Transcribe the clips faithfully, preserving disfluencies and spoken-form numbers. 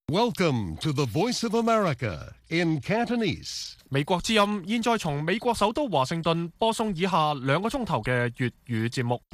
Welcome to the Voice of America in Cantonese. 美國之音現在從美國首都華盛頓播送以下兩個鐘頭嘅粵語節目。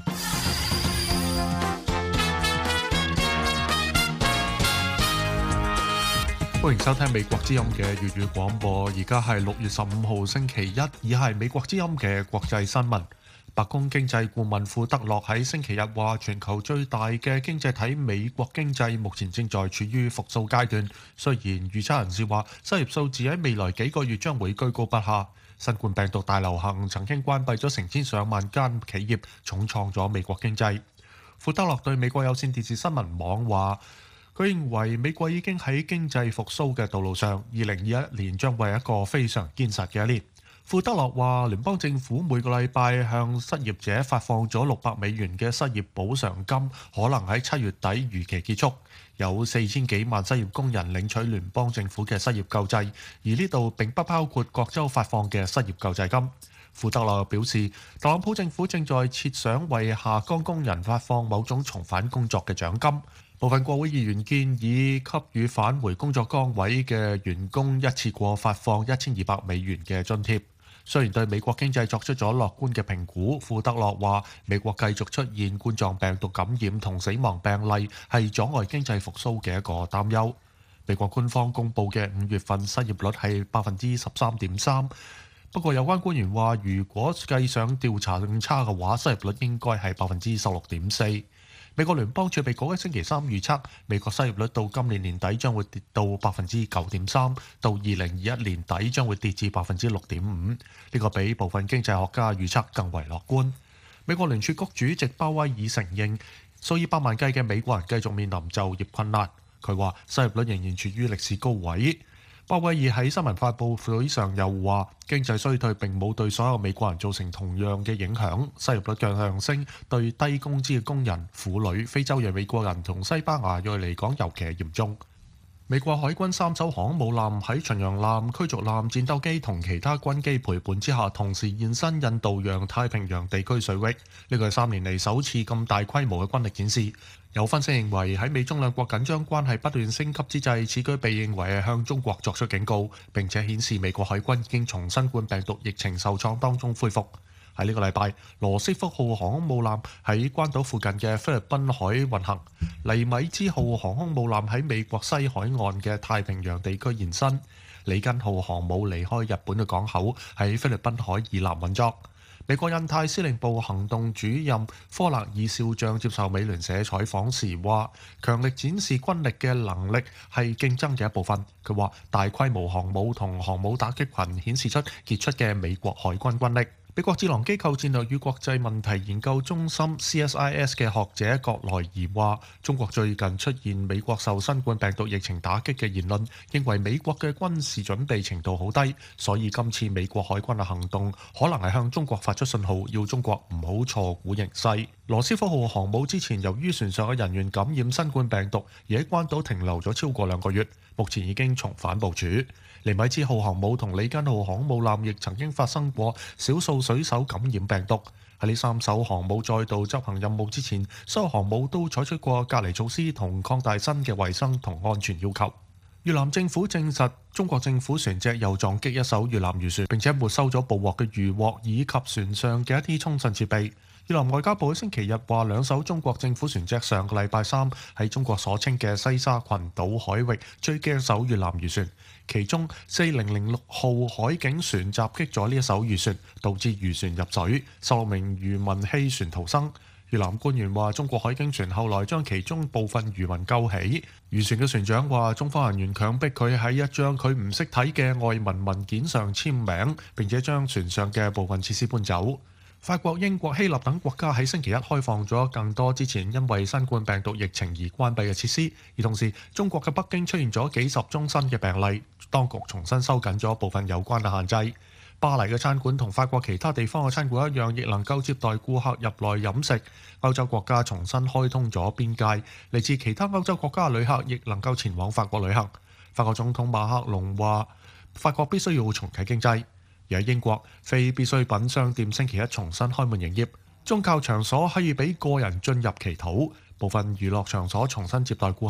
歡迎收聽美國之音嘅粵語廣播。而家係六月十五號星期一，以下係美國之音嘅國際新聞。白宮經濟顧問庫德洛喺星期日話，全球最大嘅經濟體美國經濟目前正在處於復甦階段。雖然預測人士話失業數字喺未來幾個月將會居高不下，新冠病毒大流行曾經關閉咗成千上萬間企業，重創咗美國經濟。庫德洛對美國有線電視新聞網話，佢認為美國已經喺經濟復甦嘅道路上，二零二一年將會係一個非常堅實嘅一年。庫德洛話，聯邦政府每個禮拜向失業者發放咗六百美元嘅失業補償金，可能喺七月底如期結束。有四千幾萬失業工人領取聯邦政府嘅失業救濟，而呢度並不包括各州發放嘅失業救濟金。庫德洛表示，特朗普政府正在設想為下崗工人發放某種重返工作嘅獎金。部分國會議員建議給予返回工作崗位嘅員工一次過發放一千二百美元嘅津貼。雖然對美國經濟作出咗樂觀嘅評估，庫德洛話美國繼續出現冠狀病毒感染同死亡病例係阻礙經濟復甦嘅一個擔憂。美國官方公佈嘅五月份失業率係百分之十三點三，不過有關官員話，如果計上調查更差嘅話，失業率應該係百分之十六點四。美國聯邦儲備局喺星期三預測，美國失業率到今年年底將會跌到百分之九點三，到二零二一年底將會跌至百分之六點五。呢個比部分經濟學家預測更為樂觀。美國聯儲局主席鮑威爾承認，數以百萬計嘅美國人繼續面臨就業困難。佢話失業率仍然處於歷史高位。鮑威爾喺新聞發佈會上又話，經濟衰退並冇對所有美國人造成同樣嘅影響，失業率嘅上升對低工資嘅工人、婦女、非洲裔美國人同西班牙裔嚟講尤其係嚴重。美國海軍三艘航空母艦喺巡洋艦、驅逐艦、戰鬥機同其他軍機陪伴之下，同時現身印度洋太平洋地區水域。呢個係三年嚟首次咁大規模嘅軍力展示。有分析認為，喺美中兩國緊張關係不斷升級之際，此舉被認為係向中國作出警告，並且顯示美國海軍已經從新冠病毒疫情受創當中恢復。喺呢個禮拜，羅斯福號航空母艦喺關島附近嘅菲律賓海運行，尼米茲號航空母艦喺美國西海岸嘅太平洋地區現身，里根號航母離開日本嘅港口喺菲律賓海以南運作。美國印太司令部行動主任科勒爾少將接受美聯社採訪時話，強力展示軍力嘅能力係競爭嘅一部分。佢話，大規模航母同航母打擊群顯示出傑出嘅美國海軍軍力。美國智囊機構戰略與國際問題研究中心 C S I S 嘅學者葛萊儀話，中國最近出現美國受新冠病毒疫情打擊嘅言論，認為美國嘅軍事準備程度好低，所以今次美國海軍嘅行動可能係向中國發出信號，要中國唔好錯估形勢。羅斯福號航母之前由於船上嘅人員感染新冠病毒，而喺關島停留咗超過兩個月，目前已經重返部署。尼米茲號航母同里根號航母艦亦曾經發生過少數水手感染病毒。喺呢三艘航母再度執行任務之前，所有航母都採取過隔離措施同擴大新嘅衛生同安全要求。越南政府證實，中國政府船隻又撞擊一艘越南漁船，並且沒收咗捕獲嘅漁獲以及船上嘅一啲通訊設備。越南外交部喺星期日話，兩艘中國政府船隻上個禮拜三喺中國所稱嘅西沙群島海域追擊一艘越南漁船，其中四零零六號海警船襲擊咗呢一艘漁船，導致漁船入水，十六名漁民棄船逃生。越南官員話，中國海警船後來將其中部分漁民救起。漁船嘅船長話，中方人員強迫佢喺一張佢唔識睇嘅外文文件上簽名，並且將船上嘅部分設施搬走。法國、英國、希臘等國家喺星期一開放咗更多之前因為新冠病毒疫情而關閉嘅設施，而同時中國嘅北京出現咗幾十宗新嘅病例，當局重新收緊咗部分有關嘅限制。巴黎嘅餐館同法國其他地方嘅餐館一樣，亦能夠接待顧客入內飲食。歐洲國家重新開通咗邊界，嚟自其他歐洲國家嘅旅客亦能夠前往法國旅行。法國總統馬克龍話，法國必須要重啟經濟。而喺英國，非必需品商店星期一重新開門營業，宗教場所可以俾個人進入祈禱，部分娛樂場所重新接待顧客。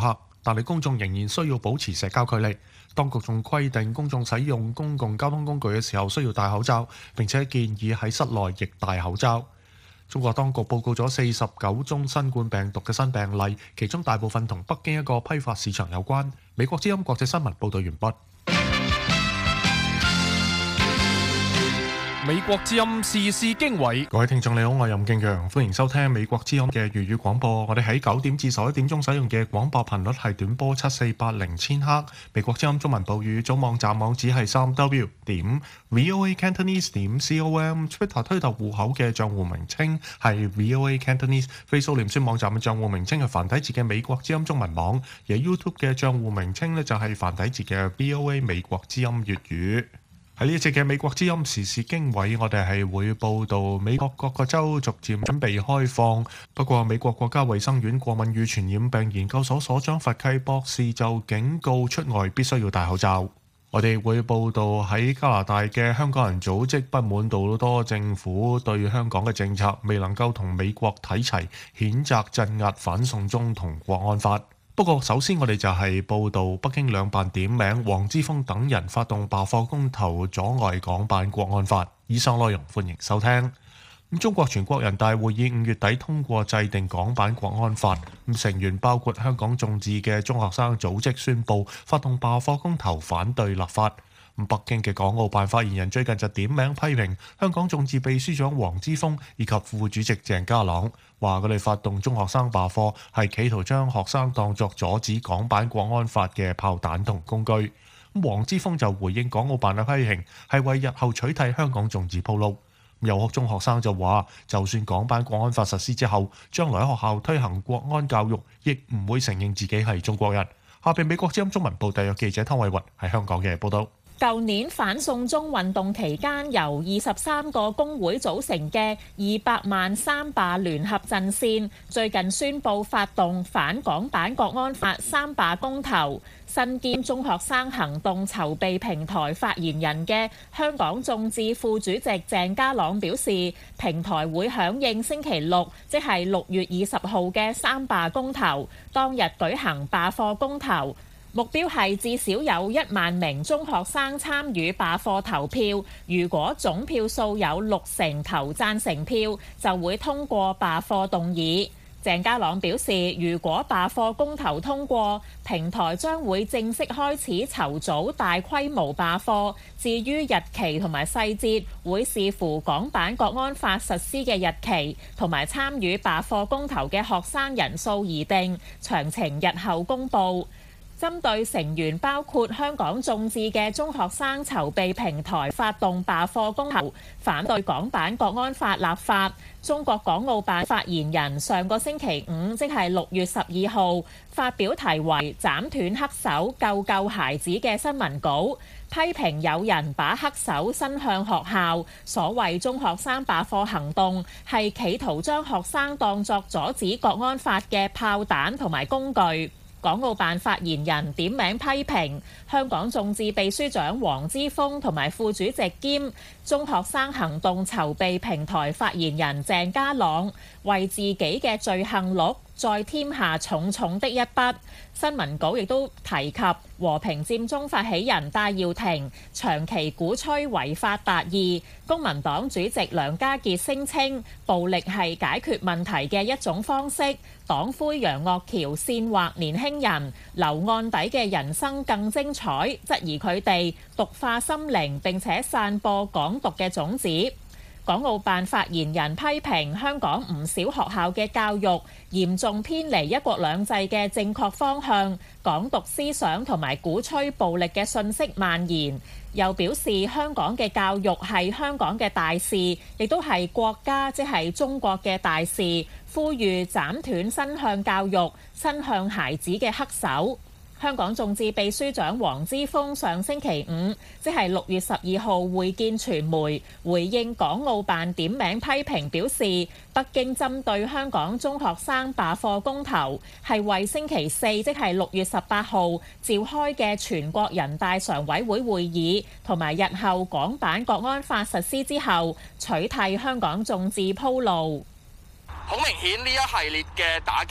但係公眾仍然需要保持社交距離。當局仲規定公眾使用公共交通工具嘅時候需要戴口罩，並且建議喺室內亦戴口罩。中國當局報告咗四十九宗新冠病毒嘅新病例，其中大部分同北京一個批發市場有關。美國之音國際新聞報道完畢。 美國之音時事經緯， 各位聽眾你好，我係任敬陽，歡迎收聽美國之音嘅粵語廣播。我哋喺九點至十一點鐘使用嘅廣播頻率係短波七四八零千赫。美國之音中文部語組網站網址係三 w 點 voa cantonese 點 com，Twitter 推特戶口嘅賬戶名稱係 voa cantonese，Facebook 臉書網站嘅賬戶名稱係繁體字嘅美國之音中文網，而 YouTube 嘅賬戶名稱呢就係繁體字嘅 voa 美國之音粵語。喺呢一節嘅美國之音時事經緯，我哋係會報道美國各個州逐漸準備開放，不過美國國家衛生院過敏與傳染病研究所所長佛契博士就警告出外必須要戴口罩。我哋會報道喺加拿大嘅香港人組織不滿杜魯多政府對香港嘅政策未能夠同美國睇齊，譴責鎮壓反送中同國安法。不過首先我哋就係報道北京兩辦點名黃之鋒等人發動罷課公投，阻礙港版國安法。以上內容歡迎收聽。中國全國人大會議五月底通過制定港版國安法，咁成員包括香港眾志嘅中學生組織宣布發動罷課公投反對立法。北京嘅港澳辦發言人最近就點名批評香港眾志秘書長黃之鋒以及副主席鄭家朗，話佢哋發動中學生罷課係企圖將學生當作阻止港版國安法嘅炮彈同工具。黃之鋒就回應港澳辦嘅批評，係為日後取締香港眾志鋪路。有中學生就話，就算港版國安法實施之後，將來喺學校推行國安教育，亦唔會承認自己係中國人。下邊美國之音中文部特約記者湯偉雲喺香港嘅報導。 舊年反送中運動期間，由二十三個工會組成嘅二百萬三罷聯合陣線，最近宣布發動反港版國安法三罷公投。身兼中學生行動籌備平台發言人嘅香港眾志副主席鄭家朗表示，平台會響應星期六，即係六月二十號嘅三罷公投，當日舉行罷課公投。目標係至少有一萬名中學生參與罷課投票，如果總票數有六成投贊成票，就會通過罷課動議。鄭家朗表示，如果罷課公投通過，平台將會正式開始籌組大規模罷課。至於日期同埋細節，會視乎港版國安法實施嘅日期同埋參與罷課公投嘅學生人數而定，詳情日後公佈。針對成員包括香港眾志嘅中學生籌備平台發動罷課公投，反對港版國安法立法。中國港澳辦發言人上個星期五，即係六月十二號，發表題為《斬斷黑手，救救孩子》嘅新聞稿，批評有人把黑手伸向學校。所謂中學生罷課行動係企圖將學生當作阻止國安法嘅炮彈同埋工具。港澳辦發言人點名批評香港眾志秘書長黃之鋒同埋副主席兼中學生行動籌備平台發言人鄭家朗為自己嘅罪行錄再添下重重的一筆。新聞稿亦都提及和平佔中發起人戴耀廷長期鼓吹違法達義。公民黨主席梁家傑聲稱暴力係解決問題嘅一種方式。黨魁楊岳橋煽惑年輕人留案底嘅人生更精彩，質疑佢哋毒化心靈並且散播港獨嘅種子。港澳辦發言人批評香港唔少學校嘅教育嚴重偏離一國兩制嘅正確方向，港獨思想同埋鼓吹暴力嘅訊息蔓延。又表示香港嘅教育係香港嘅大事，亦都係國家即係中國嘅大事，呼籲斬斷伸向教育、伸向孩子嘅黑手。香港眾志秘書長黃之鋒上星期五，即係六月十二號會見傳媒，回應港澳辦點名批評，表示北京針對香港中學生罷課公投，係為星期四，即係六月十八號召開嘅全國人大常委會會議，同埋日後港版國安法實施之後，取締香港眾志鋪路。 好明顯呢一系列嘅打擊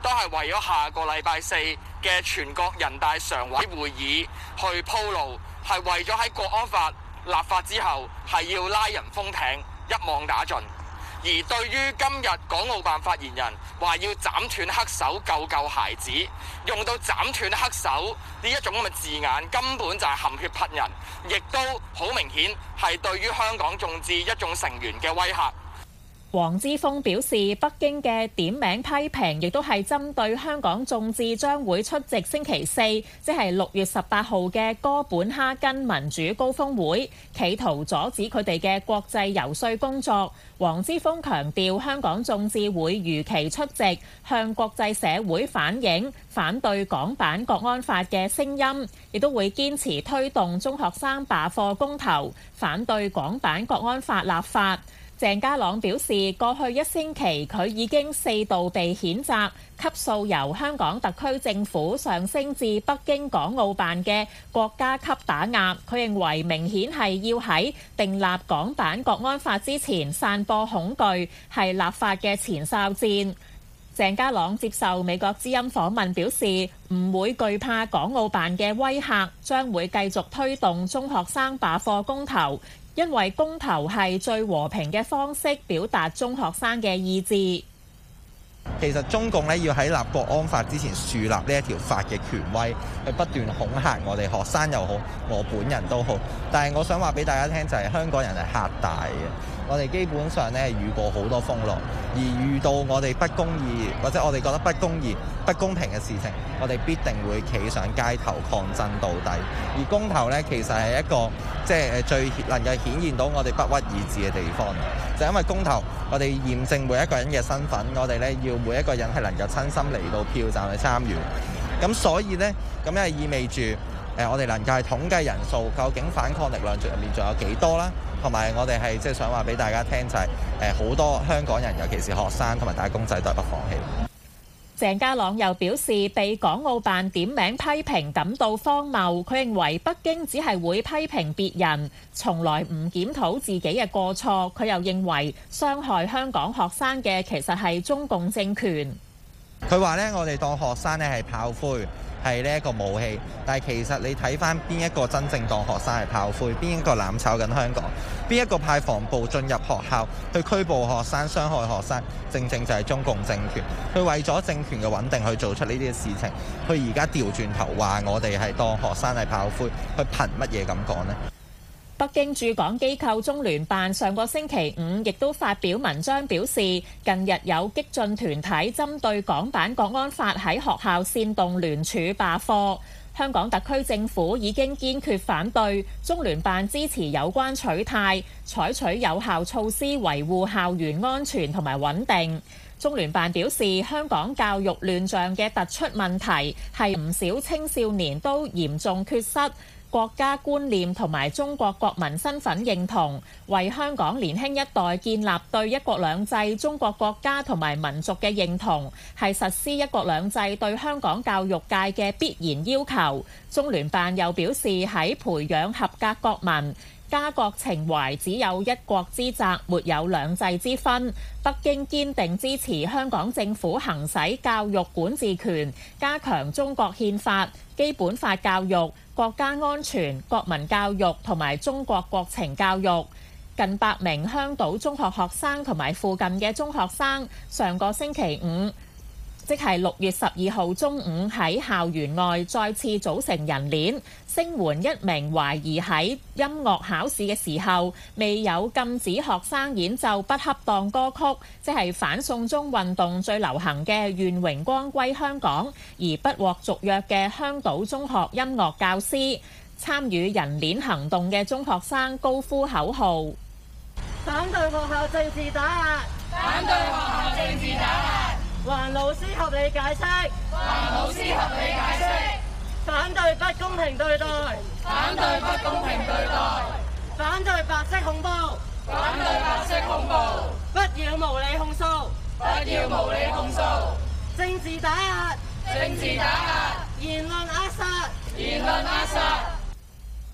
都係為咗下個禮拜四嘅全國人大常委會議去鋪路，係為咗喺國安法立法之後係要拉人封艇，一網打盡。而對於今日港澳辦發言人話要斬斷黑手救救孩子，用到斬斷黑手呢一種咁嘅字眼，根本就係含血噴人，亦都好明顯係對於香港眾志一眾成員嘅威嚇。 黃之鋒表示，北京嘅點名批評亦都係針對香港眾志將會出席星期四，即係六月十八號嘅哥本哈根民主高峰會，企圖阻止佢哋嘅國際游說工作。黃之鋒強調，香港眾志會如期出席，向國際社會反映反對港版國安法嘅聲音，亦都會堅持推動中學生罷課公投，反對港版國安法立法。鄭家朗表示，過去一星期佢已經四度被譴責，級數由香港特區政府上升至北京港澳辦嘅國家級打壓。佢認為明顯係要喺訂立港版國安法之前散播恐懼，係立法嘅前哨戰。鄭家朗接受美國之音訪問表示，唔會懼怕港澳辦嘅威嚇，將會繼續推動中學生罷課公投。因為公投係最和平嘅方式表達中學生嘅意志。 其實中共咧要喺立國安法之前樹立呢一條法嘅權威，去不斷恐嚇我哋學生又好，我本人都好。但係我想話俾大家聽就係、是、香港人係嚇大嘅。我哋基本上咧遇過好多風浪，而遇到我哋不公義或者我哋覺得不公義、不公平嘅事情，我哋必定會企上街頭抗爭到底。而公投咧其實係一個即係最能夠顯現到我哋不屈意志嘅地方，就係、因為公投，我哋驗證每一個人嘅身份，我哋咧要每一個人係能夠親身嚟到票站去參與。咁所以呢，咁係意味住誒、呃，我哋能夠係統計人數，究竟反抗力量入面仲有幾多啦？同埋我哋係即係想話俾大家聽就係誒好多香港人，尤其是學生同埋打工仔都係不放棄。 鄭家朗又表示，被港澳辦點名批評感到荒謬。佢認為北京只係會批評別人，從來唔檢討自己嘅過錯。佢又認為傷害香港學生嘅其實係中共政權。 佢話呢，我哋當學生呢係炮灰，係呢一個武器，但係其實你睇翻邊一個真正當學生係炮灰，邊一個攬炒緊香港，邊一個派防暴進入學校去拘捕學生、傷害學生，正正就係中共政權。佢為咗政權嘅穩定去做出呢啲事情，佢而家調轉頭話我哋係當學生係炮灰，佢憑乜嘢咁講呢？ 北京駐港機構中聯辦上個星期五亦都發表文章表示，近日有激進團體針對港版國安法喺學校煽動聯署罷課。香港特區政府已經堅決反對，中聯辦支持有關取態，採取有效措施維護校園安全同埋穩定。中聯辦表示，香港教育亂象嘅突出問題係唔少青少年都嚴重缺失國家觀念同埋中國國民身份認同，為香港年輕一代建立對一國兩制、中國國家同埋民族嘅認同，係實施一國兩制對香港教育界嘅必然要求。中聯辦又表示，喺培養合格國民、家國情懷，只有一國之責，沒有兩制之分。北京堅定支持香港政府行使教育管治權，加強中國憲法、基本法教育、國家安全、國民教育同埋中國國情教育。近百名香島中學學生同埋附近嘅中學生，上個星期五，即係六月十二號中午喺校園外再次組成人鏈，聲援一名懷疑喺音樂考試嘅時候未有禁止學生演奏不恰當歌曲，即係反送中運動最流行嘅《願榮光歸香港》，而不獲續約嘅香島中學音樂教師。參與人鏈行動嘅中學生高呼口號： 反對學校政治打壓！ 反對學校政治打壓！ 還老師合理解釋， 還老師合理解釋， 反對不公平對待， 反對不公平對待， 反對白色恐怖， 反對白色恐怖， 不要無理控訴， 不要無理控訴， 政治打壓， 政治打壓， 言論扼殺， 言論扼殺。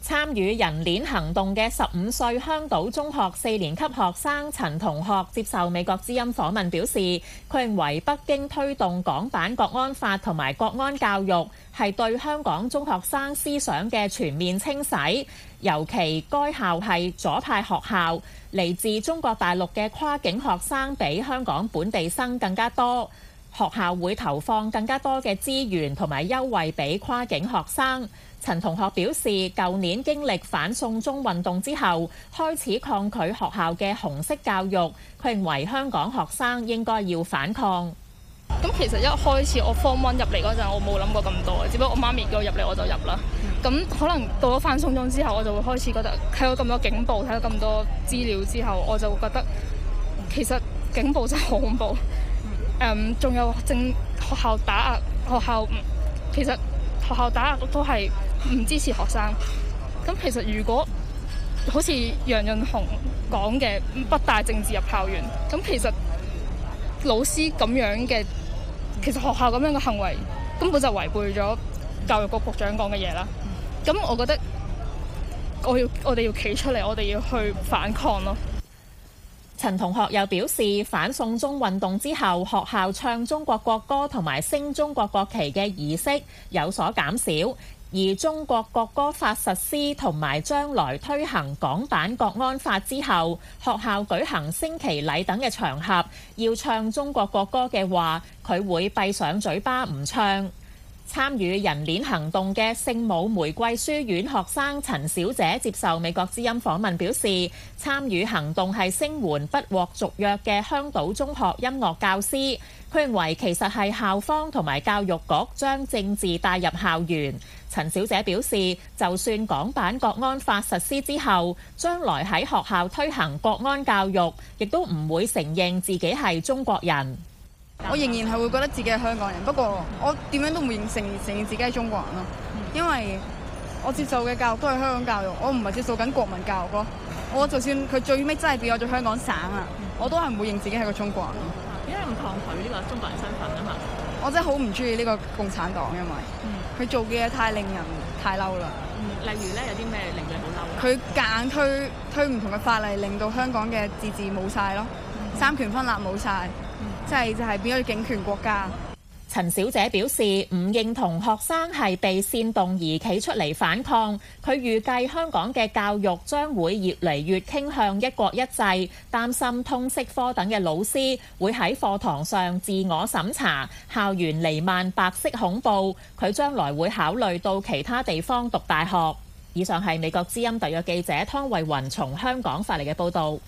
參與人鏈行動嘅十五歲香島中學四年級學生陳同學接受美國之音訪問表示，佢認為北京推動港版國安法同埋國安教育係對香港中學生思想嘅全面清洗，尤其該校係左派學校，嚟自中國大陸嘅跨境學生比香港本地生更加多，學校會投放更加多嘅資源同埋優惠俾跨境學生。陳同學表示，舊年經歷反送中運動之後，開始抗拒學校嘅紅色教育。佢認為香港學生應該要反抗。 咁其實一開始我 Form One 入嚟嗰陣，我冇諗過咁多，只不過我媽咪叫我入嚟我就入啦。咁可能到咗反送中之後，我就會開始覺得睇到咁多警暴，睇到咁多資料之後，我就會覺得其實警暴真係好恐怖。誒，仲有正學校打壓學校，其實學校打壓都係唔支持學生。咁其實如果好似楊潤雄講嘅北大政治入校園，咁其實老師咁樣嘅，其實學校咁樣嘅行為根本就違背咗教育局局長講嘅嘢啦。咁我覺得我要我哋要企出嚟，我哋要去反抗咯。 陳同學又表示，反送中運動之後，學校唱中國國歌同埋升中國國旗嘅儀式有所減少，而中國國歌法實施同埋將來推行港版國安法之後，學校舉行升旗禮等嘅場合，要唱中國國歌嘅話，佢會閉上嘴巴唔唱。參與人鏈行動嘅聖母玫瑰書院學生陳小姐接受美國之音訪問表示，參與行動係聲援不獲續約嘅香島中學音樂教師。佢認為其實係校方同埋教育局將政治帶入校園。陳小姐表示，就算港版國安法實施之後，將來喺學校推行國安教育，亦都唔會承認自己係中國人。 我仍然係會覺得自己係香港人，不過我點樣都唔會承承認自己係中國人咯，因為我接受嘅教育都係香港教育，我唔係接受緊國民教育咯。我就算佢最尾真係變咗做香港省啊，我都係唔會認自己係個中國人。 點解咁抗拒呢個中國人身份啊？嘛， 我真係好唔中意呢個共產黨，因為佢做嘅嘢太令人太嬲啦。 例如咧，有啲咩令你好嬲？ 佢夾硬推推唔同嘅法例，令到香港嘅自治冇晒咯，三權分立冇晒。即係就係變咗警權國家。 陳小姐表示唔認同學生係被煽動而企出嚟反抗。佢預計香港嘅教育將會越嚟越傾向一國一制，擔心通識科等嘅老師會喺課堂上自我審查，校園瀰漫白色恐怖。佢將來會考慮到其他地方讀大學。以上係美國之音特約記者湯慧雲從香港發嚟嘅報導。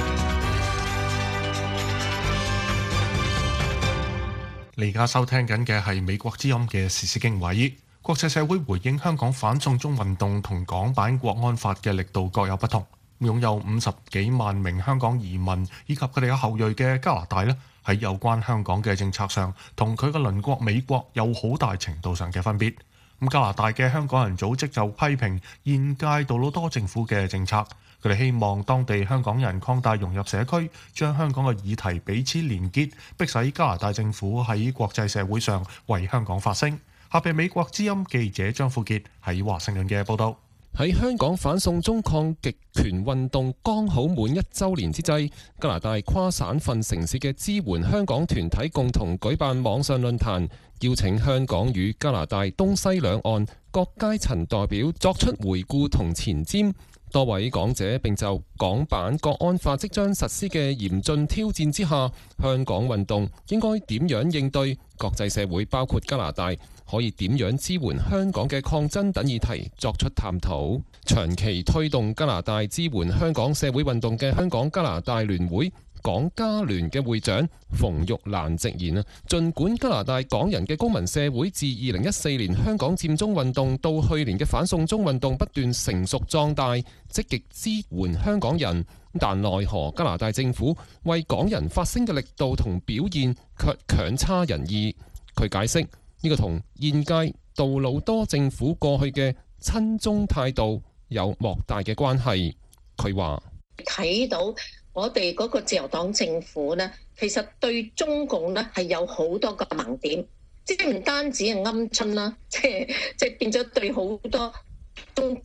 你而家收聽緊嘅係美國之音嘅時事經緯。國際社會回應香港反送中運動同港版國安法嘅力度各有不同。擁有五十幾萬名香港移民以及佢哋嘅後裔嘅加拿大呢，喺有關香港嘅政策上，同佢嘅鄰國美國有好大程度上嘅分別。咁加拿大嘅香港人組織就批評現屆杜魯多政府嘅政策。佢哋希望當地香港人擴大融入社區，將香港嘅議題彼此連結，迫使加拿大政府喺國際社會上為香港發聲。下邊美國之音記者張富傑喺華盛頓嘅報導。 喺香港反送中抗極權運動剛好滿一週年之際，加拿大跨省份城市嘅支援香港團體共同舉辦網上論壇，邀請香港與加拿大東西兩岸各階層代表作出回顧同前瞻。多位講者並就港版國安法即將實施嘅嚴峻挑戰之下，香港運動應該點樣應對，國際社會包括加拿大可以點樣支援香港嘅抗爭等議題作出探討。長期推動加拿大支援香港社會運動嘅香港加拿大聯會港加聯嘅會長馮玉蘭直言啊，儘管加拿大港人嘅公民社會自二零一四年香港佔中運動到去年嘅反送中運動不斷成熟壯大，積極支援香港人，但奈何加拿大政府為港人發聲嘅力度同表現卻強差人意。佢解釋呢個同現屆杜魯多政府過去嘅親中態度有莫大嘅關係。佢話睇到我哋嗰個自由黨政府呢，其實對中共呢係有好多個盲點，即係唔單止係鵪鶉啦，即係即係變咗對好多中共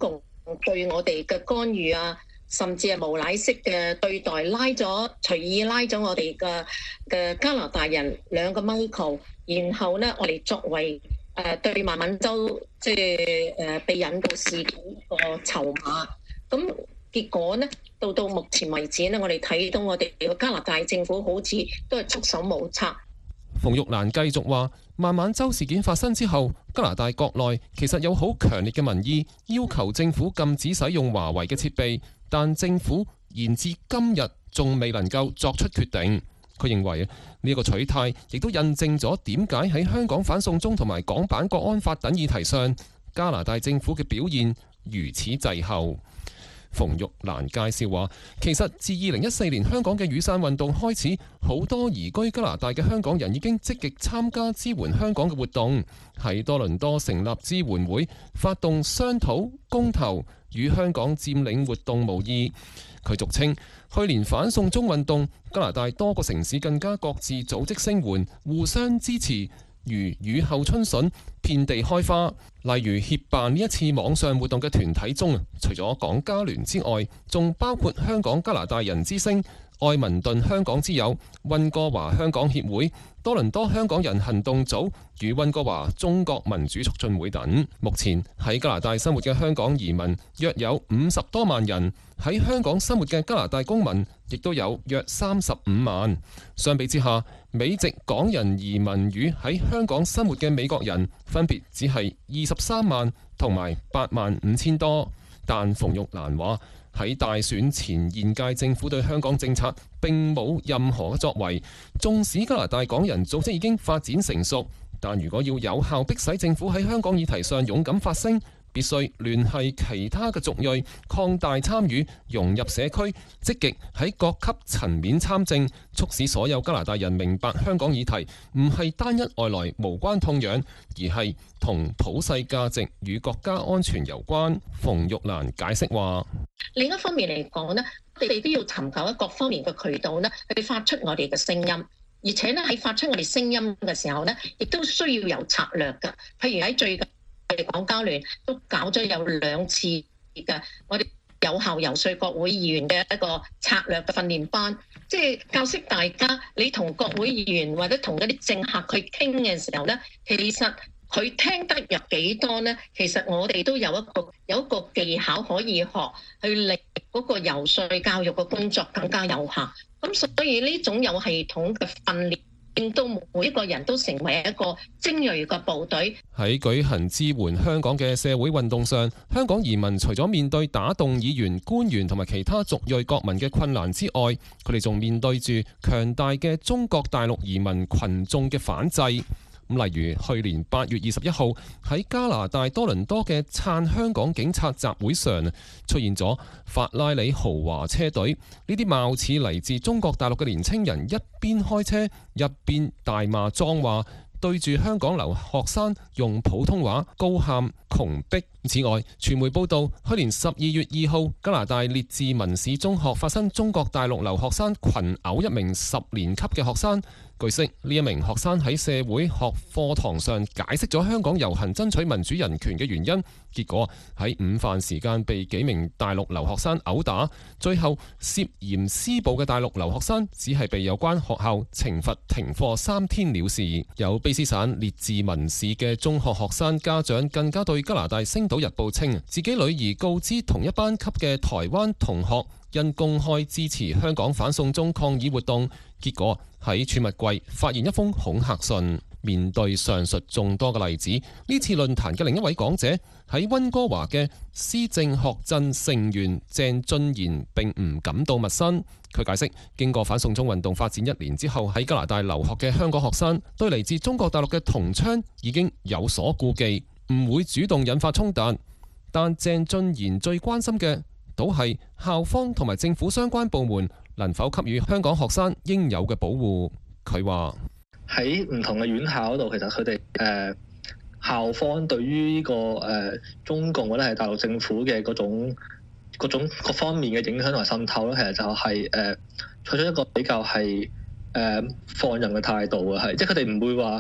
對我哋嘅干預啊，甚至係無賴式嘅對待，拉咗隨意拉咗我哋嘅嘅加拿大人兩個 Michael， 然後咧我哋作為誒、呃、對孟晚舟即係誒被引渡事件個籌碼，咁結果咧到到目前為止咧，我哋睇到我哋個加拿大政府好似都係束手無策。 馮玉蘭繼續話：孟晚舟事件發生之後，加拿大國內其實有好強烈嘅民意，要求政府禁止使用華為嘅設備，但政府延至今日仲未能夠作出決定。佢認為呢個取態亦都印證咗點解喺香港反送中同埋港版國安法等議題上，加拿大政府嘅表現如此滯後。馮玉蘭介紹話，其實自二零一四年香港嘅雨傘運動開始，好多移居加拿大嘅香港人已經積極參加支援香港嘅活動，喺多倫多成立支援會，發動商討公投與香港佔領活動無異。佢俗稱，去年反送中運動，加拿大多個城市更加各自組織聲援，互相支持，如雨後春筍，遍地開花。例如協辦呢一次網上活動嘅團體中，除咗港加聯之外，仲包括香港加拿大人之聲、愛民頓香港之友、溫哥華香港協會、多倫多香港人行動組與溫哥華中國民主促進會等。目前喺加拿大生活嘅香港移民約有五十多萬人，喺香港生活嘅加拿大公民亦都有約三十五萬。相比之下，美籍港人移民與喺香港生活嘅美國人分別只係二十三萬同埋八萬五千多。但馮玉蘭話，喺大選前，現屆政府對香港政策並冇任何嘅作為。縱使加拿大港人組織已經發展成熟，但如果要有效迫使政府喺香港議題上勇敢發聲，必須聯繫其他嘅族裔，擴大參與，融入社區，積極喺各級層面參政，促使所有加拿大人明白香港議題唔係單一外來無關痛癢，而係同普世價值與國家安全有關。馮玉蘭解釋話： 另一方面嚟講呢，我哋都要尋求一各方面嘅渠道呢，去發出我哋嘅聲音，而且呢喺發出我哋聲音嘅時候呢，亦都需要有策略㗎。譬如喺最近，我哋港加聯都搞咗有兩次嘅，我哋有效游說國會議員嘅一個策略嘅訓練班，即係教識大家，你同國會議員或者同一啲政客去傾嘅時候呢，其實佢聽得入幾多呢？其實我哋都有一個有一個技巧可以學，去令嗰個游說教育嘅工作更加有效。咁所以呢種有系統嘅訓練，令到每一個人都成為一個精鋭嘅部隊。 喺舉行支援香港嘅社會運動上，香港移民除咗面對打動議員、官員同埋其他族裔國民嘅困難之外，佢哋仲面對住強大嘅中國大陸移民群眾嘅反制。咁例如去年八月二十一號喺加拿大多倫多嘅撐香港警察集會上，出現咗法拉利豪華車隊，呢啲貌似嚟自中國大陸嘅年青人一邊開車一邊大罵髒話，對住香港留學生用普通話高喊窮逼。此外，傳媒報道，去年十二月二號，加拿大列治文市中學發生中國大陸留學生群毆一名十年級嘅學生。據悉，呢一名學生喺社會學課堂上解釋咗香港遊行爭取民主人權嘅原因，結果喺午飯時間被幾名大陸留學生毆打，最後涉嫌施暴嘅大陸留學生只係被有關學校懲罰停課三天了事。有卑詩省列治文市嘅中學學生家長更加對加拿大星島日報稱，自己女兒告知同一班級嘅台灣同學因公開支持香港反送中抗議活動，結果喺儲物櫃發現一封恐嚇信。面對上述眾多嘅例子，呢次論壇嘅另一位講者喺溫哥華嘅思政學陣成員鄭俊賢並唔感到陌生。佢解釋，經過反送中運動發展一年之後，喺加拿大留學嘅香港學生對嚟自中國大陸嘅同窗已經有所顧忌，唔會主動引發衝突。但鄭俊賢最關心嘅都係校方同埋政府相關部門能否給予香港學生應有嘅保護。佢話喺唔同嘅院校嗰度，其實佢哋誒校方對於呢、這個誒、呃、中共或者係大陸政府嘅嗰種嗰種各方面嘅影響同埋滲透咧，其實就係、是、誒、呃、採取一個比較係誒、呃、放任嘅態度啊，係即係佢哋唔會話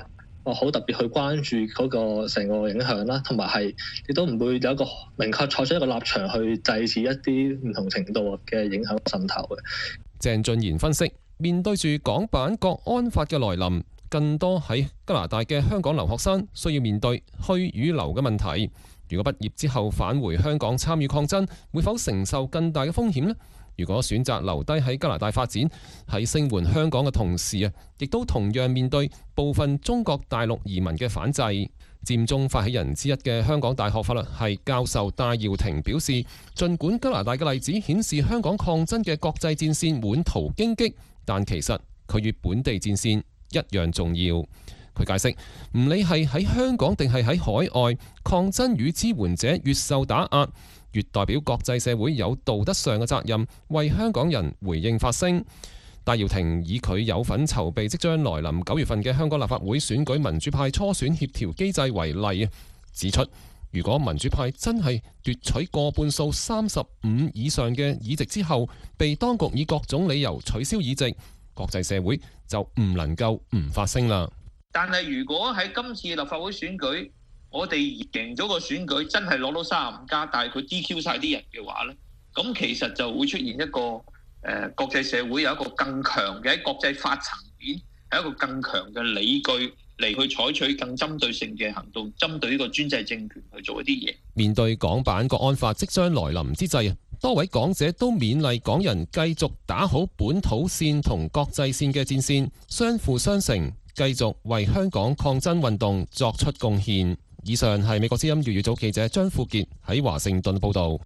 話好特別去關注嗰個成個影響啦，同埋係亦都唔會有一個明確採取一個立場去制止一啲唔同程度嘅影響滲透嘅。 鄭俊賢分析，面對住港版國安法嘅來臨，更多喺加拿大嘅香港留學生需要面對去與留嘅問題。如果畢業之後返回香港參與抗爭，會否承受更大嘅風險呢？如果選擇留低喺加拿大發展，喺聲援香港嘅同時啊，亦都同樣面對部分中國大陸移民嘅反制。佔中發起人之一嘅香港大學法律系教授戴耀廷表示，儘管加拿大嘅例子顯示香港抗爭嘅國際戰線滿途荊棘，但其實佢與本地戰線一樣重要。佢解釋，唔理係喺香港定係喺海外，抗爭與支援者越受打壓，越代表國際社會有道德上嘅責任，為香港人回應發聲。戴耀廷以佢有份籌備即將來臨九月份嘅香港立法會選舉民主派初選協調機制為例，指出如果民主派真係奪取過半數三十五以上嘅議席之後，被當局以各種理由取消議席，國際社會就唔能夠唔發聲啦。 但係如果喺今次立法會選舉，我哋贏咗個選舉，真係攞到三十五加，但係佢 D Q 晒啲人嘅話咧，咁其實就會出現一個誒、呃、國際社會有一個更強嘅喺國際法層面係一個更強嘅理據嚟去採取更針對性嘅行動，針對呢個專制政權去做一啲嘢。 面對港版國安法即將來臨之際，多位講者都勉勵港人繼續打好本土線同國際線嘅戰線，相輔相成，繼續為香港抗爭運動作出貢獻。以上係美國之音粵語組記者張富傑喺華盛頓報導。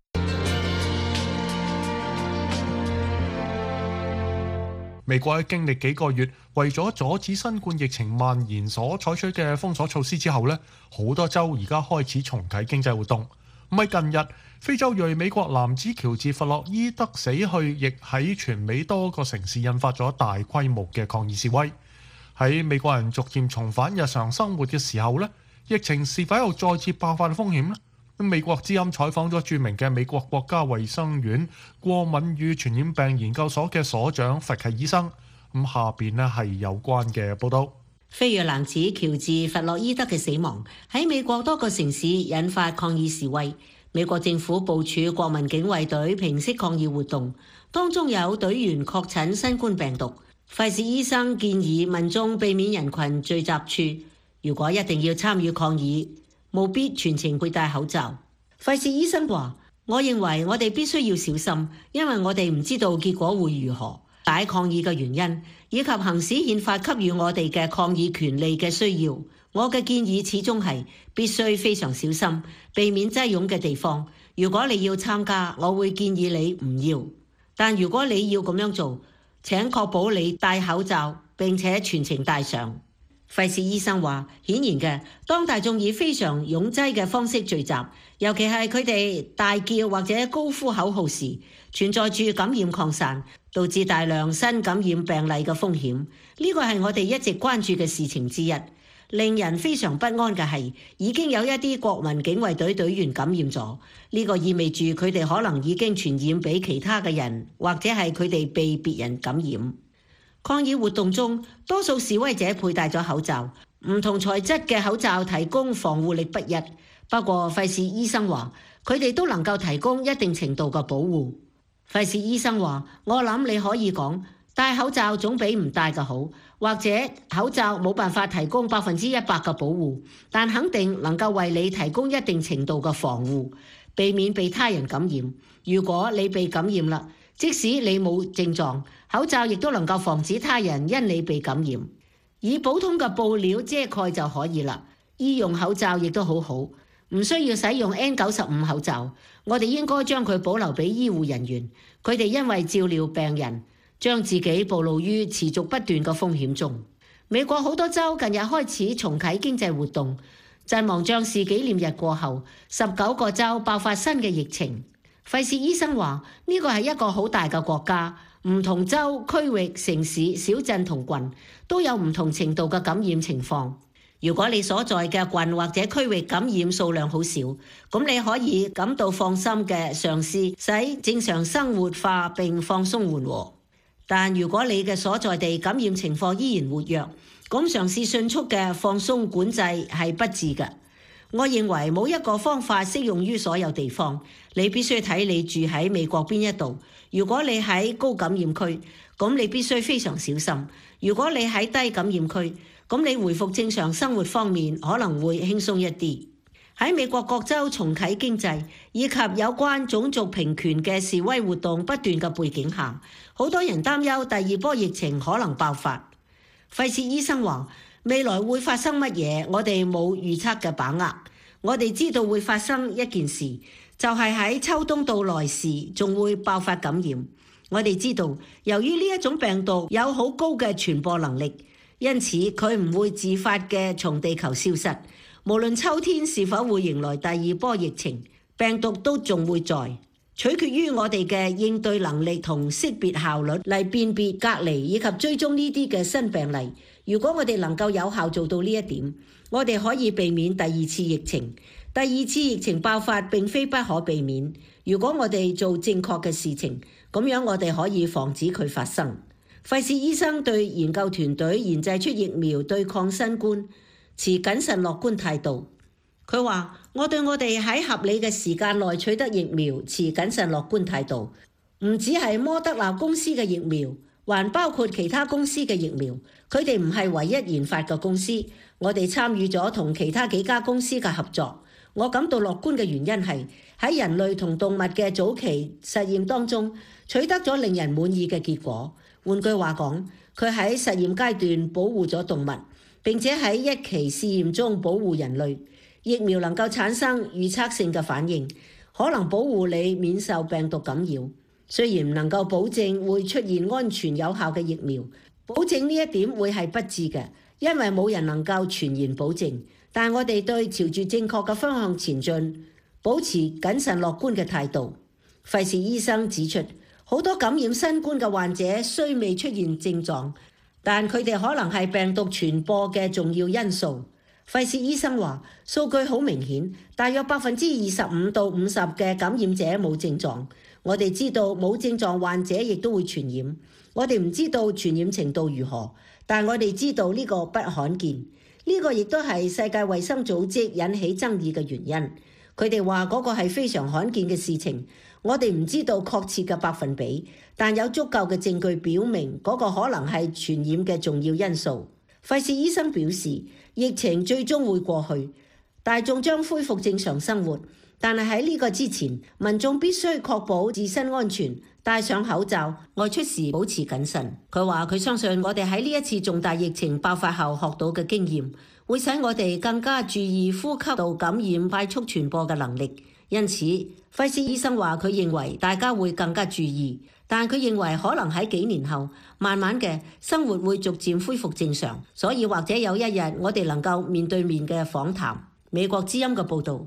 美國喺經歷幾個月為咗阻止新冠疫情蔓延所採取嘅封鎖措施之後呢，好多州而家開始重啟經濟活動。唔係近日，非洲裔美國男子喬治·弗洛伊德死去，亦喺全美多個城市引發咗大規模嘅抗議示威。喺美國人逐漸重返日常生活嘅時候呢，疫情是否有再次爆發嘅風險呢？美國之音採訪咗著名嘅美國國家衛生院過敏與傳染病研究所嘅所長弗契醫生。咁下邊呢係有關嘅報道。 非裔男子喬治·弗洛伊德嘅死亡喺美國多個城市引發抗議示威。美國政府部署國民警衛隊平息抗議活動，當中有隊員確診新冠病毒。費氏醫生建議民眾避免人群聚集處，如果一定要參與抗議，務必全程佩戴口罩。費氏醫生話：我認為我哋必須要小心，因為我哋唔知道結果會如何。解抗議嘅原因，以及行使憲法給予我哋嘅抗議權利嘅需要，我嘅建議始終係必須非常小心，避免擠擁嘅地方。如果你要參加，我會建議你唔要。但如果你要咁樣做，請確保你戴口罩並且全程戴上。費氏醫生話：顯然嘅，當大眾以非常擁擠嘅方式聚集，尤其係佢哋大叫或者高呼口號時，存在住感染擴散，導致大量新感染病例嘅風險。呢個係我哋一直關注嘅事情之一。令人非常不安嘅係，已經有一啲國民警衛隊隊員感染咗。呢個意味住佢哋可能已經傳染俾其他嘅人，或者係佢哋被別人感染。抗議活動中，多數示威者佩戴咗口罩，唔同材質嘅口罩提供防護力不一。不過費氏醫生話，佢哋都能夠提供一定程度嘅保護。費氏醫生話：我諗你可以講，戴口罩總比唔戴嘅好，或者口罩冇辦法提供百分之一百嘅保護，但肯定能夠為你提供一定程度嘅防護，避免被他人感染。如果你被感染啦，即使你冇症狀，口罩亦都能夠防止他人因你被感染。以普通嘅布料遮蓋就可以啦。醫用口罩亦都好好，唔需要使用 N 九十五 口罩。我哋應該將佢保留俾醫護人員，佢哋因為照料病人，將自己暴露於持續不斷嘅風險中。美國好多州近日開始重啟經濟活動。陣亡將士紀念日過後，十九個州爆發新嘅疫情。費氏醫生話：呢個係一個好大嘅國家，唔同州、區域、城市、小鎮同郡都有唔同程度嘅感染情況。如果你所在嘅郡或者區域感染數量好少，咁你可以感到放心嘅嘗試使正常生活化並放鬆緩和。但如果你嘅所在地感染情況依然活躍， 咁嘗試迅速嘅放鬆管制係不智嘅。我認為冇一個方法適用於所有地方，你必須睇你住喺美國邊一度。如果你喺高感染區，咁你必須非常小心；如果你喺低感染區，咁你回復正常生活方面可能會輕鬆一啲。喺美國各州重啟經濟以及有關種族平權嘅示威活動不斷嘅背景下，好多人擔憂第二波疫情可能爆發。費切醫生話：未來會發生乜嘢？我哋冇預測嘅把握。我哋知道會發生一件事，就係喺秋冬到來時仲會爆發感染。我哋知道，由於呢一種病毒有好高嘅傳播能力，因此佢唔會自發嘅從地球消失。無論秋天是否會迎來第二波疫情，病毒都仲會在，取決於我哋嘅應對能力同識別效率嚟辨別、隔離以及追蹤呢啲嘅新病例。如果我哋能夠有效做到呢一點，我哋可以避免第二次疫情。第二次疫情爆發並非不可避免，如果我哋做正確嘅事情，咁樣我哋可以防止佢發生。費切醫生對研究團隊研製出疫苗對抗新冠持謹慎樂觀態度。佢話：我對我哋喺合理嘅時間內取得疫苗持謹慎樂觀態度，唔只係摩德納公司嘅疫苗，還包括其他公司嘅疫苗。佢哋唔係唯一研發嘅公司，我哋參與咗同其他幾家公司嘅合作。我感到樂觀嘅原因係喺人類同動物嘅早期實驗當中取得咗令人滿意嘅結果。換句話講，佢喺實驗階段保護咗動物，並且喺一期試驗中保護人類。疫苗能夠產生預測性嘅反應，可能保護你免受病毒感染。雖然唔能夠保證會出現安全有效嘅疫苗，保證呢一點會係不智嘅，因為冇人能夠全然保證。但我哋對朝住正確嘅方向前進，保持謹慎樂觀嘅態度。費切醫生指出，好多感染新冠嘅患者雖未出現症狀，但佢哋可能係病毒傳播嘅重要因素。費切醫生話，數據好明顯，大約百分之二十五到五十嘅感染者冇症狀。我哋知道冇症狀患者亦都會傳染。我哋唔知道傳染程度如何，但我哋知道呢個不罕見。呢個亦都係世界衛生組織引起爭議嘅原因。佢哋話嗰個係非常罕見嘅事情。我哋唔知道確切嘅百分比，但有足夠嘅證據表明嗰個可能係傳染嘅重要因素。費切醫生表示，疫情最終會過去，大眾將恢復正常生活，但係喺呢個之前，民眾必須確保自身安全，戴上口罩，外出時保持謹慎。佢話佢相信我哋喺呢一次重大疫情爆發後學到嘅經驗，會使我哋更加注意呼吸道感染快速傳播嘅能力。因此，費切醫生話佢認為大家會更加注意，但佢認為可能喺幾年後，慢慢嘅生活會逐漸恢復正常，所以或者有一日我哋能夠面對面嘅訪談。美國之音嘅報導。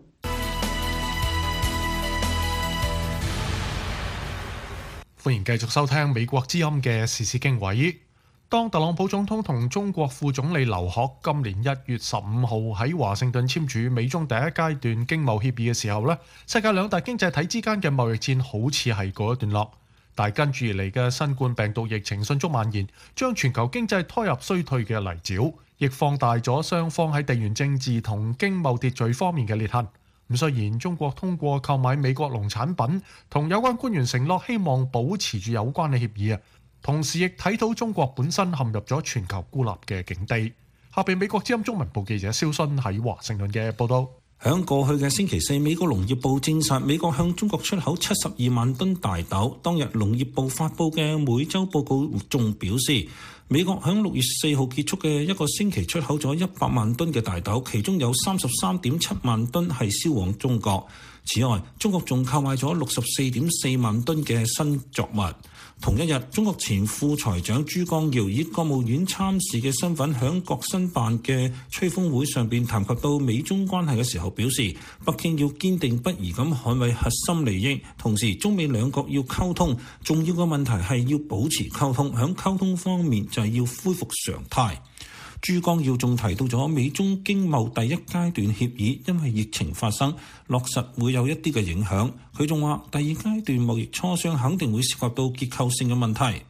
歡迎繼續收聽美國之音嘅時事經緯。當特朗普總統同中國副總理劉鶴今年一月十五號喺華盛頓簽署美中第一階段經貿協議嘅時候呢，世界兩大經濟體之間嘅貿易戰好似係告一段落。但係跟住而嚟嘅新冠病毒疫情迅速蔓延，將全球經濟拖入衰退嘅泥沼，亦放大咗雙方喺地緣政治同經貿秩序方面嘅裂痕。咁雖然中國通過購買美國農產品同有關官員承諾希望保持住有關嘅協議啊，同時亦睇到中國本身陷入咗全球孤立嘅境地。下邊美國之音中文部記者蕭순喺華盛頓嘅報道。 響過去嘅星期四，美國農業部證實美國向中國出口七十二萬噸大豆。當日農業部發佈嘅每週報告仲表示，美國響六月四號結束嘅一個星期出口咗一百萬噸嘅大豆，其中有三十三點七萬噸係銷往中國。此外，中國仲購買咗六十四點四萬噸嘅新作物。同一日，中國前副財長朱光耀以國務院參事嘅身份響國新辦嘅吹風會上邊談及到美中關係嘅時候表示，北京要堅定不移咁捍衛核心利益，同時中美兩國要溝通，重要嘅問題係要保持溝通，響溝通方面就係要恢復常態。朱光耀仲提到咗美中經貿第一階段協議，因為疫情發生，落實會有一啲嘅影響。佢仲話第二階段貿易磋商肯定會涉及到結構性嘅問題。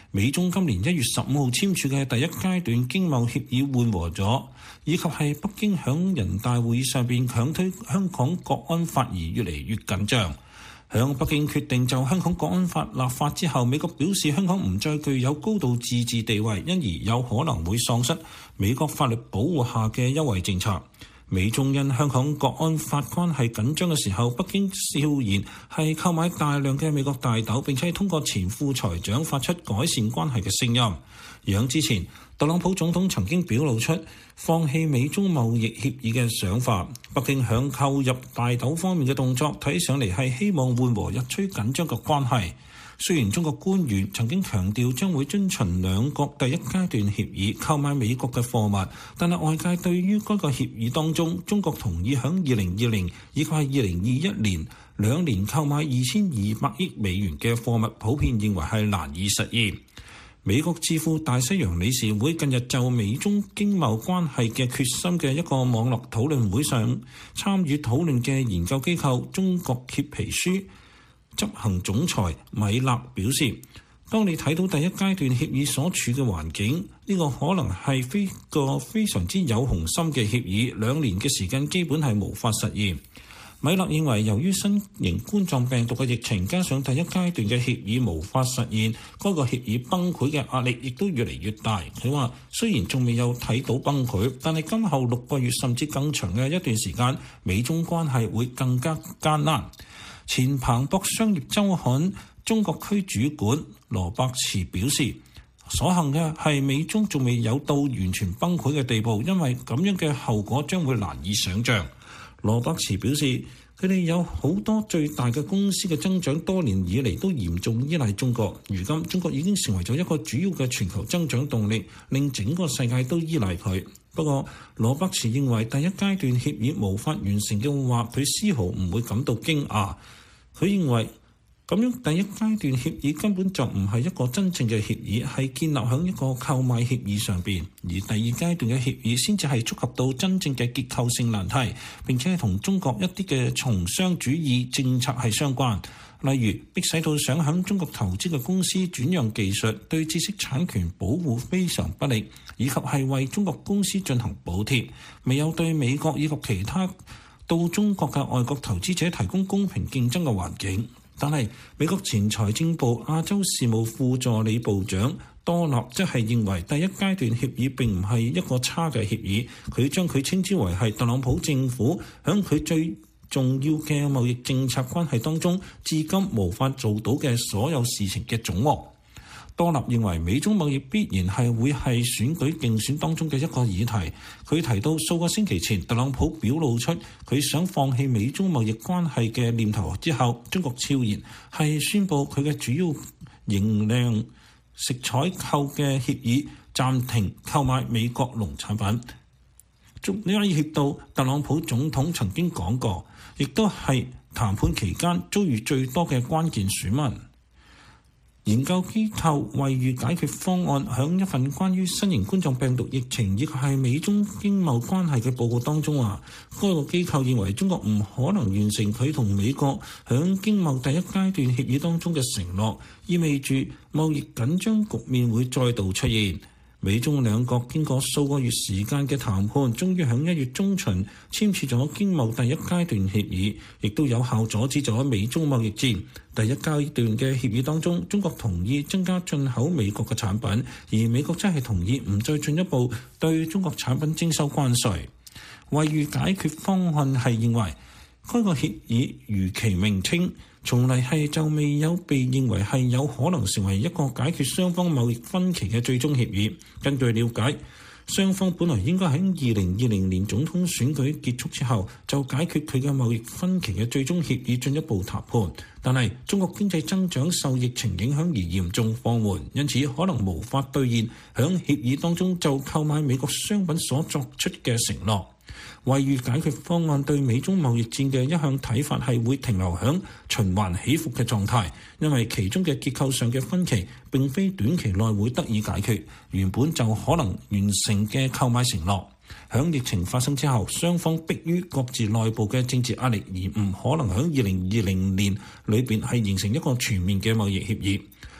美中今年一月十五號簽署嘅第一階段經貿協議緩和咗，以及係北京響人大會議上邊強推香港國安法而越嚟越緊張。響北京決定就香港國安法立法之後，美國表示香港唔再具有高度自治地位，因而有可能會喪失美國法律保護下嘅優惠政策。美中因香港國安法關係緊張嘅時候，北京笑言係購買大量嘅美國大豆，並且通過前副財長發出改善關係嘅聲音。而之前，特朗普總統曾經表露出放棄美中貿易協議嘅想法。北京響購入大豆方面嘅動作，睇上嚟係希望緩和日趨緊張嘅關係。雖然中國官員曾經強調將會遵循兩國第一階段協議購買美國嘅貨物，但係外界對於該個協議當中中國同意響二零二零以及係二零二一年兩年購買二千二百億美元嘅貨物，普遍認為係難以實現。美國智庫大西洋理事會近日就美中經貿關係嘅決心嘅一個網絡討論會上，參與討論嘅研究機構中國褐皮書執行總裁米勒表示，當你睇到第一階段協議所處嘅環境，呢個可能係非個非常之有雄心嘅協議，兩年嘅時間基本係無法實現。米勒認為，由於新型冠狀病毒嘅疫情，加上第一階段嘅協議無法實現，嗰個協議崩潰嘅壓力亦都越嚟越大。佢話，雖然仲未有睇到崩潰，但係今後六個月甚至更長嘅一段時間，美中關係會更加艱難。前彭博商業週刊中國區主管羅伯茨表示，所幸嘅係美中仲未有到完全崩潰嘅地步，因為咁樣嘅後果將會難以想像。羅伯茨表示，佢哋有好多最大嘅公司嘅增長多年以嚟都嚴重依賴中國，如今中國已經成為咗一個主要嘅全球增長動力，令整個世界都依賴佢。不過，羅伯茨認為第一階段協議無法完成嘅話，佢絲毫唔會感到驚訝。佢認為咁樣第一階段協議根本就唔係一個真正嘅協議，係建立喺一個購買協議上邊，而第二階段嘅協議先至係觸及到真正嘅結構性難題，並且係同中國一啲嘅從商主義政策係相關，例如迫使到想喺中國投資嘅公司轉讓技術，對知識產權保護非常不力，以及係為中國公司進行補貼，未有對美國以及其他到中國嘅外國投資者提供公平競爭嘅環境。但係美國前財政部亞洲事務副助理部長多納則係認為第一階段協議並唔係一個差嘅協議，佢將佢稱之為係特朗普政府響佢最重要嘅貿易政策關係當中至今無法做到嘅所有事情嘅總和。多納認為美中貿易必然係會係選舉競選當中嘅一個議題。佢提到數個星期前特朗普表露出佢想放棄美中貿易關係嘅念頭之後，中國悄然係宣布佢嘅主要形量食採購嘅協議暫停購買美國農產品。仲可以協到特朗普總統曾經講過，亦都係談判期間遭遇最多嘅關鍵選民。研究機構惠譽解決方案響一份關於新型冠狀病毒疫情以及係美中經貿關係嘅報告當中話，該個機構認為中國唔可能完成佢同美國響經貿第一階段協議當中嘅承諾，意味住貿易緊張局面會再度出現。美中兩國經過數個月時間嘅談判，終於喺一月中旬簽署咗經貿第一階段協議，亦都有效阻止咗美中貿易戰。第一階段嘅協議當中，中國同意增加進口美國嘅產品，而美國則係同意唔再進一步對中國產品徵收關稅。惠譽解決方案係認為，該個協議如其名稱，從嚟係就未有被認為係有可能成為一個解決雙方貿易分歧嘅最終協議。根據了解，雙方本來應該喺二零二零年總統選舉結束之後就解決佢嘅貿易分歧嘅最終協議進一步談判，但係中國經濟增長受疫情影響而嚴重放緩，因此可能無法兌現響協議當中就購買美國商品所作出嘅承諾。惠譽解決方案對美中貿易戰嘅一向睇法係會停留響循環起伏嘅狀態，因為其中嘅結構上嘅分歧並非短期內會得以解決，原本就可能完成嘅購買承諾，響疫情發生之後，雙方迫於各自內部嘅政治壓力而唔可能響二零二零年裏邊係形成一個全面嘅貿易協議。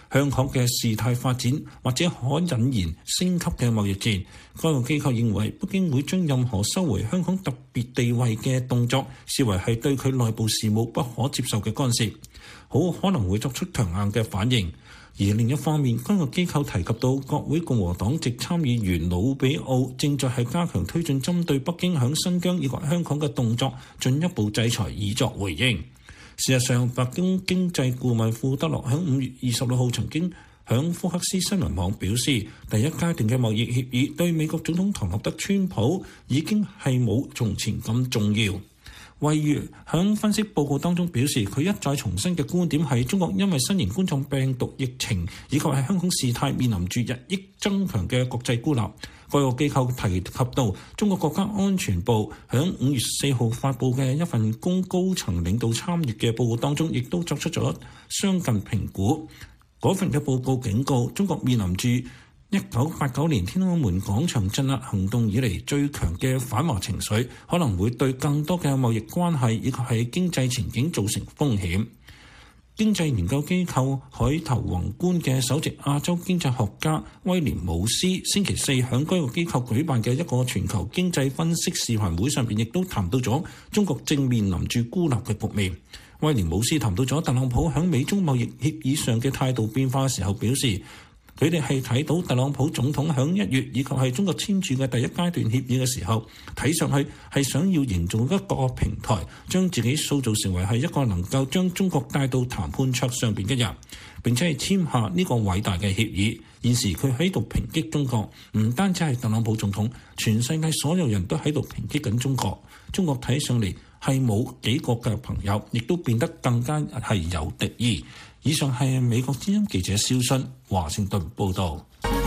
香港嘅事態發展或者可引燃升級嘅貿易戰。該個機構認為北京會將任何收回香港特別地位嘅動作視為係對佢內部事務不可接受嘅干涉，好可能會作出強硬嘅反應。而另一方面，該個機構提及到國會共和黨籍參議員魯比奧正在係加強推進針對北京響新疆以及香港嘅動作，進一步制裁以作回應。事實上，白宮經濟顧問庫德洛喺五月二十六號曾經響福克斯新聞網表示，第一階段嘅貿易協議對美國總統唐納德川普已經係冇從前咁重要。惠譽響分析報告當中表示，佢一再重申嘅觀點係中國因為新型冠狀病毒疫情以及係香港事態面臨住日益增強嘅國際孤立。該個機構提及到中國國家安全部響五月四號發布嘅一份供高層領導參與嘅報告當中，亦都作出咗相近評估。嗰份嘅報告警告，中國面臨住一九八九年天安門廣場鎮壓行動以嚟最強嘅反華情緒，可能會對更多嘅貿易關係以及係經濟前景造成風險。經濟研究機構海頭宏觀嘅首席亞洲經濟學家威廉姆斯星期四喺該個機構舉辦嘅一個全球經濟分析視頻會上邊，亦都談到咗中國正面臨住孤立嘅局面。威廉姆斯談到咗特朗普喺美中貿易協議上嘅態度變化嘅時候，表示佢哋係睇到特朗普總統喺一月以及係中國簽署嘅第一階段協議嘅時候，睇上去係想要營造一個平台，將自己塑造成為係一個能夠將中國帶到談判桌上邊嘅人，並且係簽下呢個偉大嘅協議。現時佢喺度抨擊中國，唔單止係特朗普總統，全世界所有人都喺度抨擊緊中國。中國睇上嚟係冇幾個嘅朋友，亦都變得更加係有敵意。以上係美國之音記者蕭信華盛頓報導。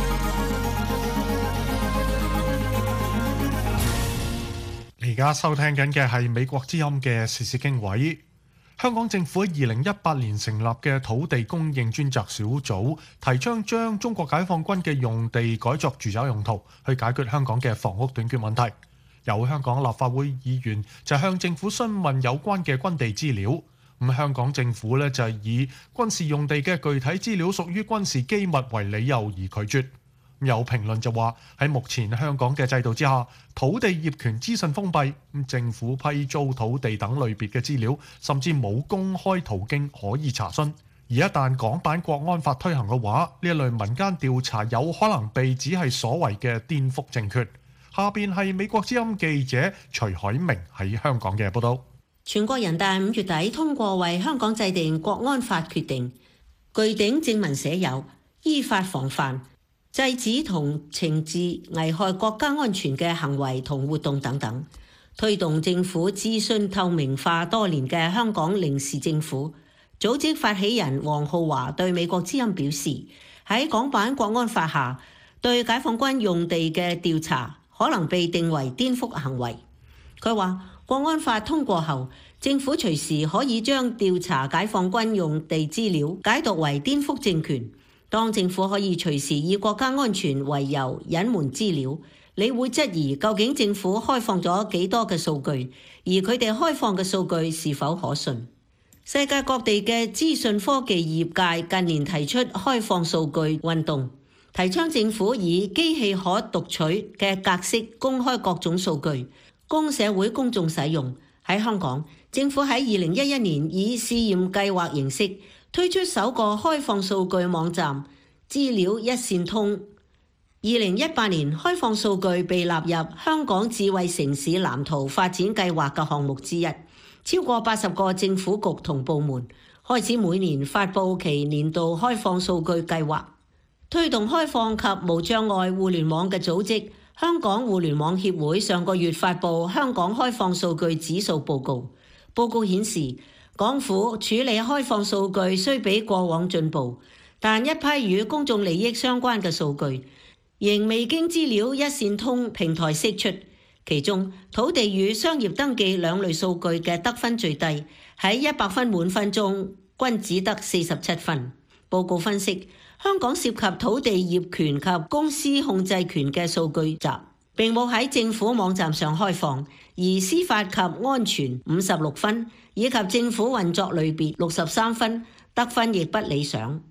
而家收聽緊嘅係美國之音嘅時事經緯。香港政府喺二零一八年成立嘅土地供應專責小組，提倡將中國解放軍嘅用地改作住宅用途，去解決香港嘅房屋短缺問題。有香港立法會議員就向政府詢問有關嘅軍地資料。咁香港政府咧就係以軍事用地嘅具體資料屬於軍事機密為理由而拒絕。有評論就話喺目前香港嘅制度之下，土地業權資訊封閉，咁政府批租土地等類別嘅資料，甚至冇公開途徑可以查詢。而一旦港版國安法推行嘅話，呢一類民間調查有可能被指係所謂嘅顛覆政權。下邊係美國之音記者徐海明喺香港嘅報道。 全國人大五月底通過為香港制定國安法決定，具體正文寫有依法防範、制止同懲治危害國家安全嘅行為同活動等等，推動政府資訊透明化多年嘅香港臨時政府組織發起人黃浩華對美國之音表示，喺港版國安法下，對解放軍用地嘅調查可能被定為顛覆行為。佢話國安法通過後，政府隨時可以將調查解放軍用地資料解讀為顛覆政權。當政府可以隨時以國家安全為由隱瞞資料，你會質疑究竟政府開放咗幾多嘅數據，而佢哋開放嘅數據是否可信？世界各地嘅資訊科技業界近年提出開放數據運動，提倡政府以機器可讀取嘅格式公開各種數據，供社會公眾使用。喺香港，政府喺二零一一年以試驗計劃形式推出首個開放數據網站資料一線通。二零一八年，開放數據被納入香港智慧城市藍圖發展計劃嘅項目之一，超過八十個政府局同部門開始每年發布其年度開放數據計劃。推動開放及無障礙互聯網嘅組織香港互聯網協會上個月發布香港開放數據指數報告，報告顯示港府處理開放數據雖比過往進步，但一批與公眾利益相關嘅數據仍未經資料一線通平台釋出，其中土地與商業登記兩類數據嘅得分最低，喺一百分滿分中均只得四十七分。報告分析，香港涉及土地業權及公司控制權嘅數據集並冇喺政府網站上開放，而司法及安全五十六分以及政府運作類別六十三分，得分亦不理想。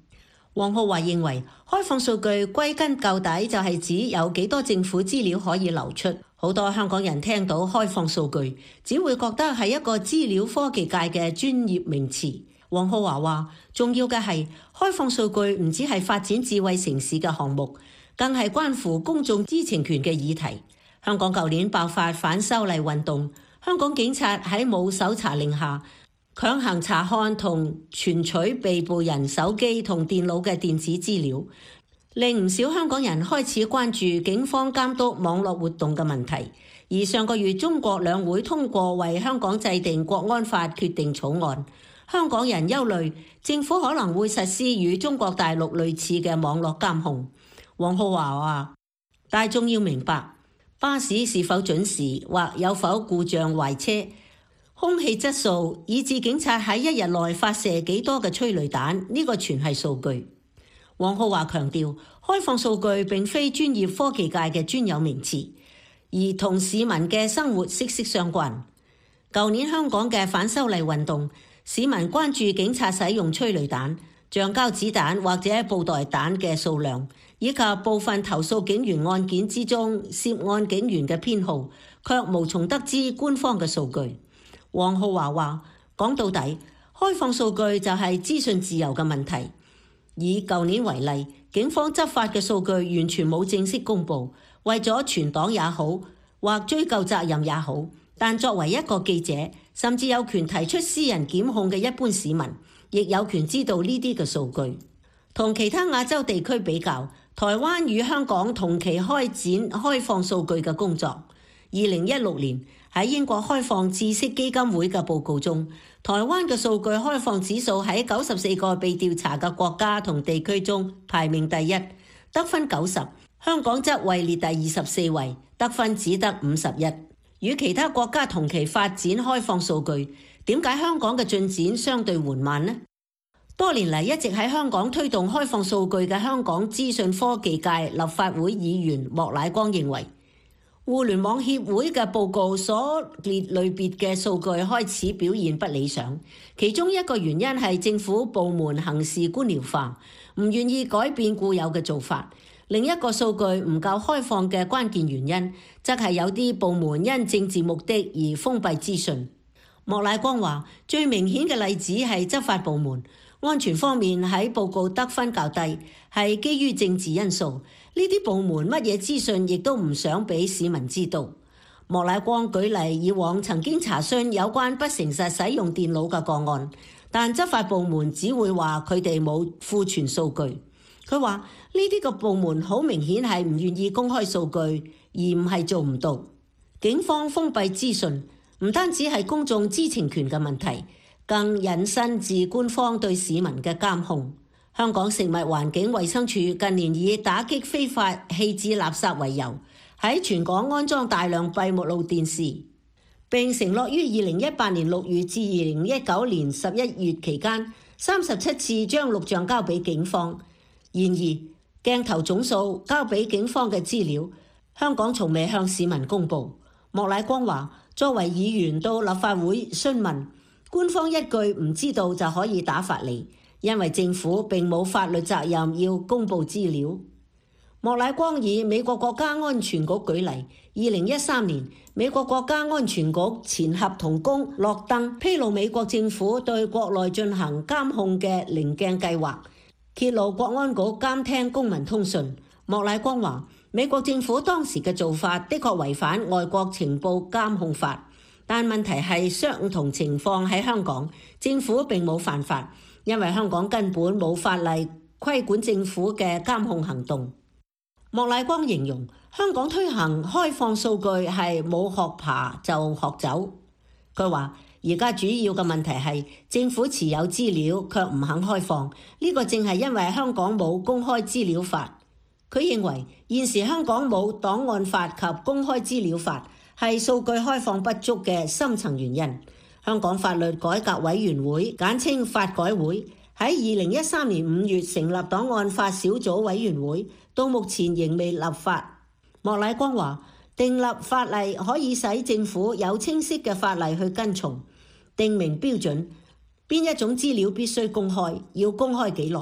黃浩華認為，開放數據歸根究底就係指有幾多政府資料可以流出。好多香港人聽到開放數據，只會覺得係一個資料科技界嘅專業名詞。黃浩華話，重要嘅係開放數據唔只係發展智慧城市嘅項目，更係關乎公眾知情權嘅議題。香港舊年爆發反修例運動，香港警察喺冇搜查令下強行查看同存取被捕人手機同電腦嘅電子資料，令唔少香港人開始關注警方監督網絡活動嘅問題。而上個月中國兩會通過為香港制定國安法決定草案，香港人憂慮政府可能會實施與中國大陸類似嘅網絡監控。黃浩華話：大眾要明白，巴士是否準時或有否故障壞車，空氣質素，以至警察喺一日內發射幾多嘅催淚彈，呢個全係數據。黃浩華強調，開放數據並非專業科技界嘅專有名詞，而同市民嘅生活息息相關。舊年香港嘅反修例運動，市民關注警察使用催淚彈、橡膠子彈或者布袋彈嘅數量，以及部分投訴警員案件之中涉案警員嘅編號，卻無從得知官方嘅數據。黃浩華話：講到底，開放數據就係資訊自由嘅問題。以舊年為例，警方執法嘅數據完全冇正式公佈，為咗存檔也好，或追究責任也好，但作為一個記者，甚至有權提出私人檢控嘅一般市民，亦有權知道呢啲嘅數據。同其他亞洲地區比較，台灣與香港同期開展開放數據嘅工作。二零一六年，喺英國開放知識基金會嘅報告中，台灣嘅數據開放指數喺九十四個被調查嘅國家同地區中排名第一，得分九十；香港則位列第二十四位，得分只得五十一。與其他國家同期發展開放數據，點解香港嘅進展相對緩慢呢？多年嚟一直喺香港推動開放數據嘅香港資訊科技界立法會議員莫乃光認為，互聯網協會嘅報告所列類別嘅數據開始表現不理想，其中一個原因係政府部門行事官僚化，唔願意改變固有嘅做法。另一個數據唔夠開放嘅關鍵原因，則係有啲部門因政治目的而封閉資訊。莫乃光話，最明顯嘅例子係執法部門，安全方面喺報告得分較低，係基於政治因素。呢啲部門乜嘢資訊亦都唔想俾市民知道。莫乃光舉例，以往曾經查詢有關不誠實使用電腦嘅個案，但執法部門只會話佢哋冇庫存數據。佢話呢啲個部門好明顯係唔願意公開數據，而唔係做唔到。警方封閉資訊唔單止係公眾知情權嘅問題，更引申至官方對市民嘅監控。香港食物環境衛生署近年以打擊非法棄置垃圾為由，喺全港安裝大量閉路電視，並承諾於二零一八年六月至二零一九年十一月期間，三十七次將錄像交俾警方。然而，鏡頭總數交俾警方嘅資料，香港從未向市民公佈。莫乃光話：作為議員到立法會詢問，官方一句唔知道就可以打發你，因為政府並冇法律責任要公佈資料。莫乃光以美國國家安全局舉例，二零一三年美國國家安全局前合同工洛登披露美國政府對國內進行監控嘅稜鏡計劃，揭露國安局監聽公民通訊。莫乃光話：美國政府當時嘅做法的確違反外國情報監控法，但問題係相同情況喺香港，政府並冇犯法，因為香港根本冇法例規管政府嘅監控行動。莫乃光形容香港推行開放數據係冇學爬就學走。佢話：而家主要嘅問題係政府持有資料卻唔肯開放，呢個正係因為香港冇公開資料法。佢認為現時香港冇檔案法及公開資料法，係數據開放不足嘅深層原因。香港法律改革委員會簡稱法改會喺二零一三年五月成立檔案法小組委員會，到目前仍未立法。莫乃光話：訂立法例可以使政府有清晰嘅法例去跟從，定明標準，邊一種資料必須公開，要公開幾耐，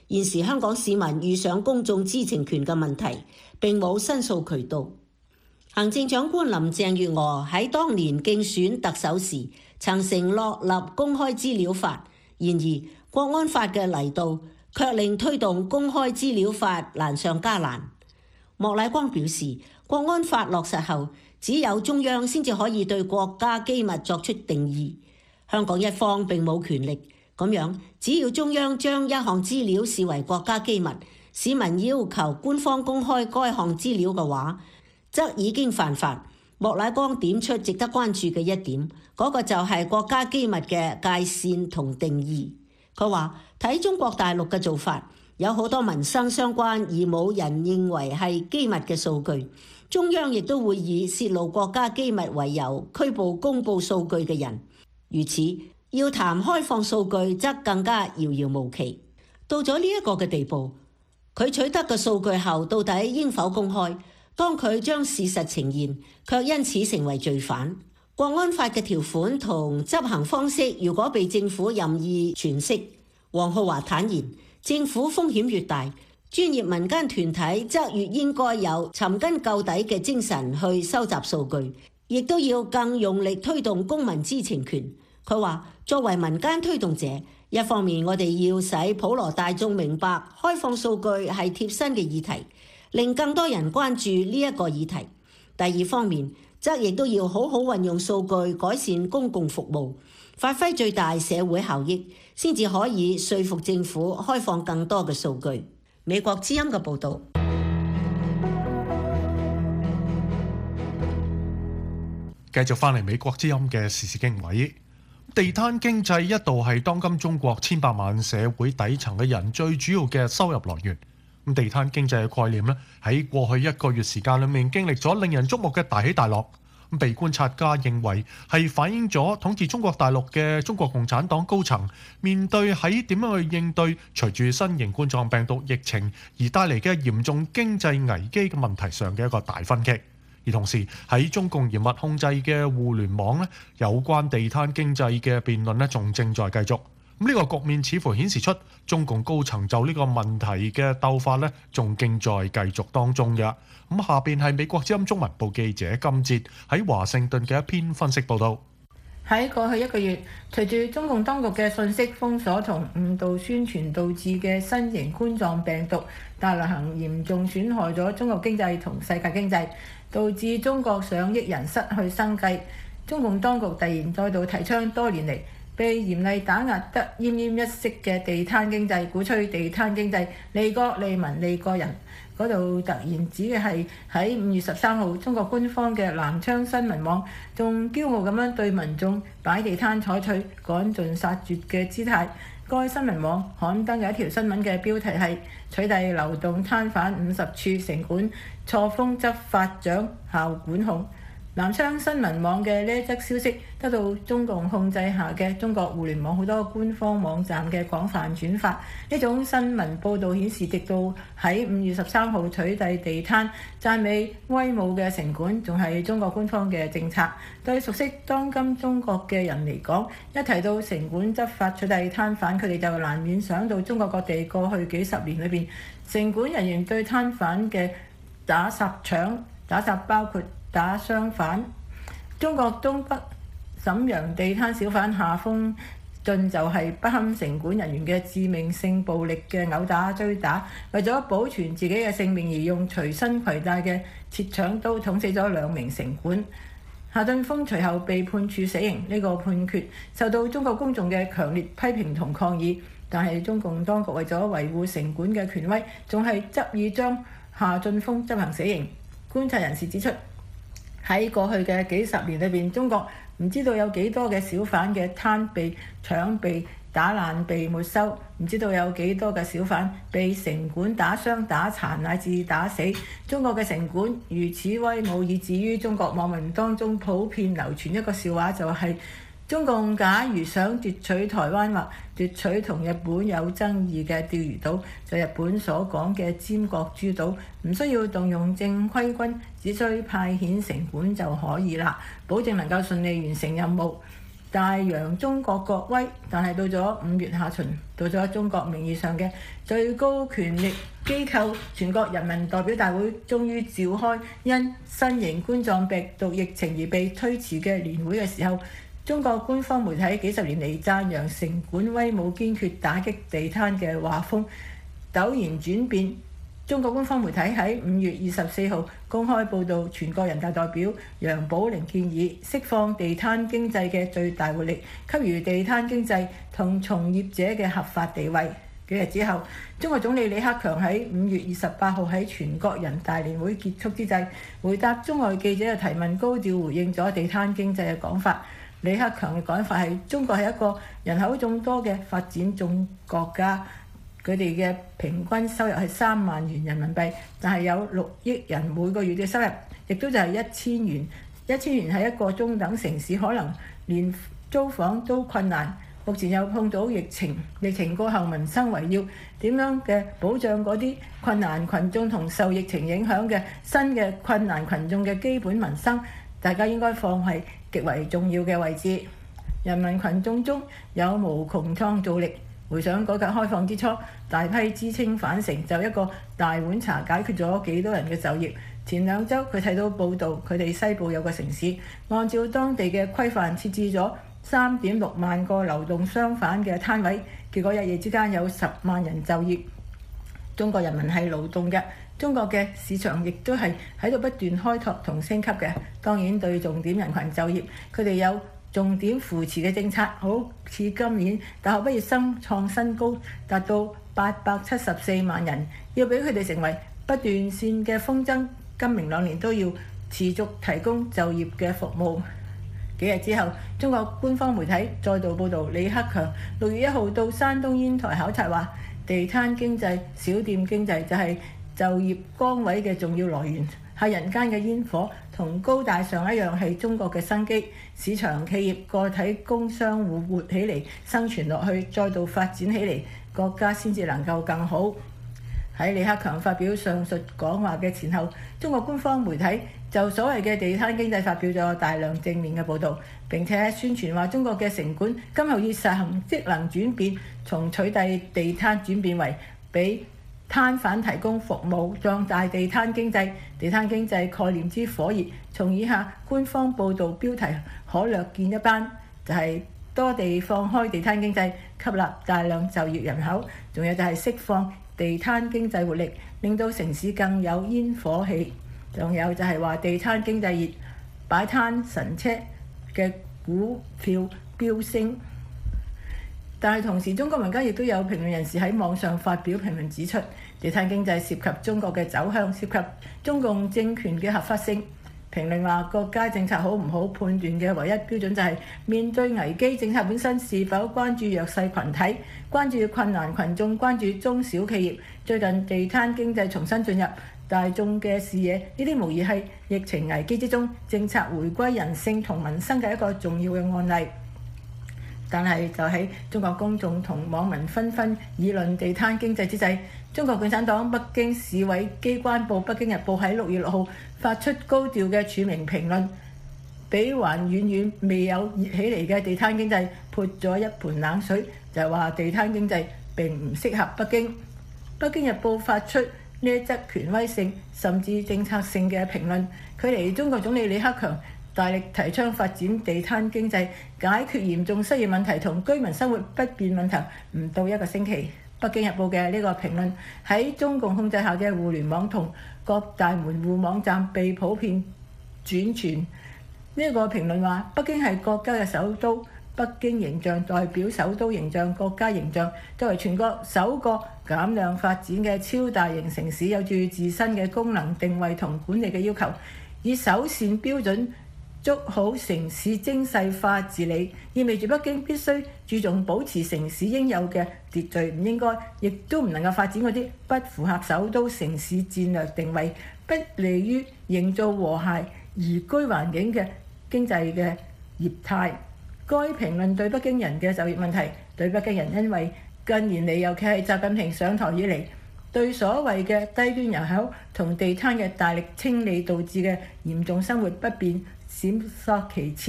現時香港市民遇上公眾知情權嘅問題，並冇申訴渠道。行政長官林鄭月娥喺當年競選特首時曾承諾立公開資料法，然而國安法嘅嚟到卻令推動公開資料法難上加難。莫乃光表示，國安法落實後，只有中央先至可以對國家機密作出定義，香港一方並冇權力。咁樣，只要中央將一項資料視為國家機密，市民要求官方公開該項資料嘅話，則已經犯法。莫乃光點出值得關注嘅一點，嗰個就係國家機密嘅界線同定義。佢話睇中國大陸嘅做法，有好多民生相關而冇人認為係機密嘅數據，中央亦都會以泄露國家機密為由拘捕公佈數據嘅人。如此，要談開放數據則更加遙遙無期。到咗呢一個嘅地步，佢取得嘅數據後到底應否公開？當佢將事實呈現，卻因此成為罪犯。國安法嘅條款同執行方式，如果被政府任意詮釋，黃浩華坦言，政府風險越大，專業民間團體則越應該有尋根究底嘅精神去收集數據，亦都要更用力推動公民知情權。佢話，作為民間推動者，一方面我哋要使普羅大眾明白開放數據係貼身嘅議題，令更多人關注呢一個議題。第二方面，則亦都要好好運用數據改善公共服務，發揮最大社會效益，先至可以說服政府開放更多嘅數據。美國之音嘅報導。 繼續翻嚟美國之音嘅時事經緯。地攤經濟一度係當今中國千百萬社會底層嘅人最主要嘅收入來源。咁地攤經濟嘅概念咧，喺過去一個月時間裏面經歷咗令人矚目嘅大起大落。咁被觀察家認為係反映咗統治中國大陸嘅中國共產黨高層面對喺點樣去應對隨住新型冠狀病毒疫情而帶嚟嘅嚴重經濟危機嘅問題上嘅一個大分歧。而同時喺中共嚴密控制嘅互聯網咧，有關地攤經濟嘅辯論咧，仲正在繼續。咁呢個局面似乎顯示出中共高層就呢個問題嘅鬥法咧，仲正在繼續當中嘅。咁下邊係美國之音中文部記者金哲喺華盛頓嘅一篇分析報導。 喺過去一個月，隨住中共當局嘅信息封鎖同誤導宣傳導致嘅新型冠狀病毒大流行嚴重損害咗中國經濟同世界經濟，導致中國上億人失去生計。中共當局突然再度提倡多年嚟被嚴厲打壓得奄奄一息嘅地攤經濟，鼓吹地攤經濟利國利民利個人。嗰度突然指嘅係喺五月十三號，中國官方嘅南昌新聞網仲驕傲咁樣對民眾擺地攤採取趕盡殺絕嘅姿態。該新聞網刊登有一條新聞嘅標題係取締流動攤販五十處城管，錯峰執法長效管控。南昌新聞網嘅呢一則消息得到中共控制下嘅中國互聯網好多官方網站嘅廣泛轉發。呢種新聞報導顯示，直到喺五月十三號取締地攤，讚美威武嘅城管，仲係中國官方嘅政策。對熟悉當今中國嘅人嚟講，一提到城管執法取締攤販，佢哋就難免想到中國各地過去幾十年裏邊，城管人員對攤販嘅打砸搶、打砸包括打傷販。中國東北瀋陽地攤小販夏豐俊就係不堪城管人員嘅致命性暴力嘅毆打追打，為咗保存自己嘅性命而用隨身攜帶嘅切腸刀捅死咗兩名城管。夏俊峰隨後被判處死刑，呢、這個判決受到中國公眾嘅強烈批評同抗議。但係中共當局為咗維護城管嘅權威，仲係執意將夏俊峰執行死刑。觀察人士指出，喺過去嘅幾十年裏邊，中國唔知道有幾多嘅小販嘅攤被搶、被打爛、被沒收，唔知道有幾多嘅小販被城管打傷、打殘乃至打死。中國嘅城管如此威武，以至於中國網民當中普遍流傳一個笑話，就係、是、中共假如想奪取台灣或奪取同日本有爭議嘅釣魚島，就日本所講嘅尖閣諸島，唔需要動用正規軍，只需派遣城管就可以啦，保證能夠順利完成任務。 大揚中國國威，但係到咗五月下旬，到咗中國名義上嘅最高權力機構全國人民代表大會終於召開因新型冠狀病毒疫情而被推遲嘅年會嘅時候，中國官方媒體幾十年嚟讚揚城管威武堅決打擊地攤嘅畫風陡然轉變。中國官方媒體喺五月二十四號公開報導，全國人大代表楊寶玲建議釋放地攤經濟嘅最大活力，給予地攤經濟同從業者嘅合法地位。幾日之後，中國總理李克強喺五月二十八號喺全國人大年會結束之際，回答中外記者嘅提問，高調回應咗地攤經濟嘅講法。李克強嘅講法係：中國係一個人口眾多嘅發展中國家。佢哋嘅平均收入係三萬元人民幣，但係有六億人每個月嘅收入，亦都就係一千元。一千元喺一個中等城市，可能連租房都困難。目前又碰到疫情，疫情過後民生為要，點樣嘅保障嗰啲困難群眾同受疫情影響嘅新嘅困難群眾嘅基本民生，大家應該放喺極為重要嘅位置。人民群眾中有無窮創造力。回想改革開放之初，大批知青返城，就一個大碗茶解決咗幾多人嘅就業。前兩週佢睇到報道，佢哋西部有個城市，按照當地嘅規範設置咗三點六萬個流動商販嘅攤位，結果一夜之間有十萬人就業。中國人民係勞動嘅，中國嘅市場亦都係喺度不斷開拓同升級嘅。當然對重點人群就業，佢哋有重點扶持嘅政策，好似今年大學畢業生創新高，達到八百七十四萬人，要俾佢哋成為不斷線嘅風箏，今明兩年都要持續提供就業嘅服務。幾日之後，中國官方媒體再度報導，李克強六月一號到山東煙台考察，話地攤經濟、小店經濟就係就業崗位嘅重要來源。係人間嘅煙火，同高大上一樣係中國嘅生機。市場、企業、個體工商戶活起嚟，生存落去，再度發展起嚟，國家先至能夠更好。喺李克強發表上述講話嘅前後，中國官方媒體就所謂嘅地攤經濟發表咗大量正面嘅報導，並且宣傳話中國嘅城管今後要實行職能轉變，從取締地攤轉變為俾攤販提供服務，壯大地攤經濟。地攤經濟概念之火熱，從以下官方報導標題可略見一斑，就係、是、多地放開地攤經濟，吸納大量就業人口，仲有就係釋放地攤經濟活力，令到城市更有煙火氣，仲有就係話地攤經濟熱，擺攤神車嘅股票飆升。但係同時，中國民間亦都有評論人士喺網上發表評論指出，地攤經濟涉及中國嘅走向，涉及中共政權嘅合法性。評論話，國家政策好唔好判斷嘅唯一標準就係面對危機，政策本身是否關注弱勢群體、關注困難群眾、關注中小企業。最近地攤經濟重新進入大眾嘅視野，呢啲無疑係疫情危機之中政策回歸人性同民生嘅一個重要嘅案例。但係就喺中國公眾同網民紛紛議論地攤經濟之際，中國共產黨北京市委機關報《北京日報》喺六月六號發出高調嘅署名評論，俾還遠遠未有熱起嚟嘅地攤經濟潑咗一盆冷水，就係話地攤經濟並唔適合北京。《北京日報》發出呢一則權威性甚至政策性嘅評論，距離中國總理李克強大力提倡發展地攤經濟，解決嚴重失業問題同居民生活不便問題唔到一個星期。北京日報嘅呢個評論喺中共控制下嘅互聯網同各大門戶網站被普遍轉傳。呢個評論話，北京係國家嘅首都，北京形象代表首都形象、國家形象。作為全國首個減量發展嘅超大型城市，有住自身嘅功能定位同管理嘅要求，以首線標準捉好城市精細化治理，意味住北京必須注重保持城市應有嘅秩序，唔應該亦都唔能夠發展嗰啲不符合首都城市戰略定位、不利於營造和諧宜居環境嘅經濟嘅業態。該評論對北京人嘅就業問題，對北京人因為近年嚟，尤其係習近平上台以嚟，對所謂嘅低端人口同地攤嘅大力清理導致嘅嚴重生活不便，閃爍其詞。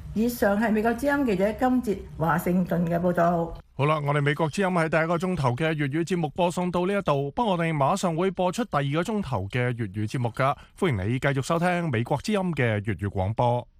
以上係美國之音記者金哲華盛頓嘅報導。 好啦，我哋美國之音喺第一個鐘頭嘅粵語節目播送到呢一度，不過我哋馬上會播出第二個鐘頭嘅粵語節目㗎，歡迎你繼續收聽美國之音嘅粵語廣播。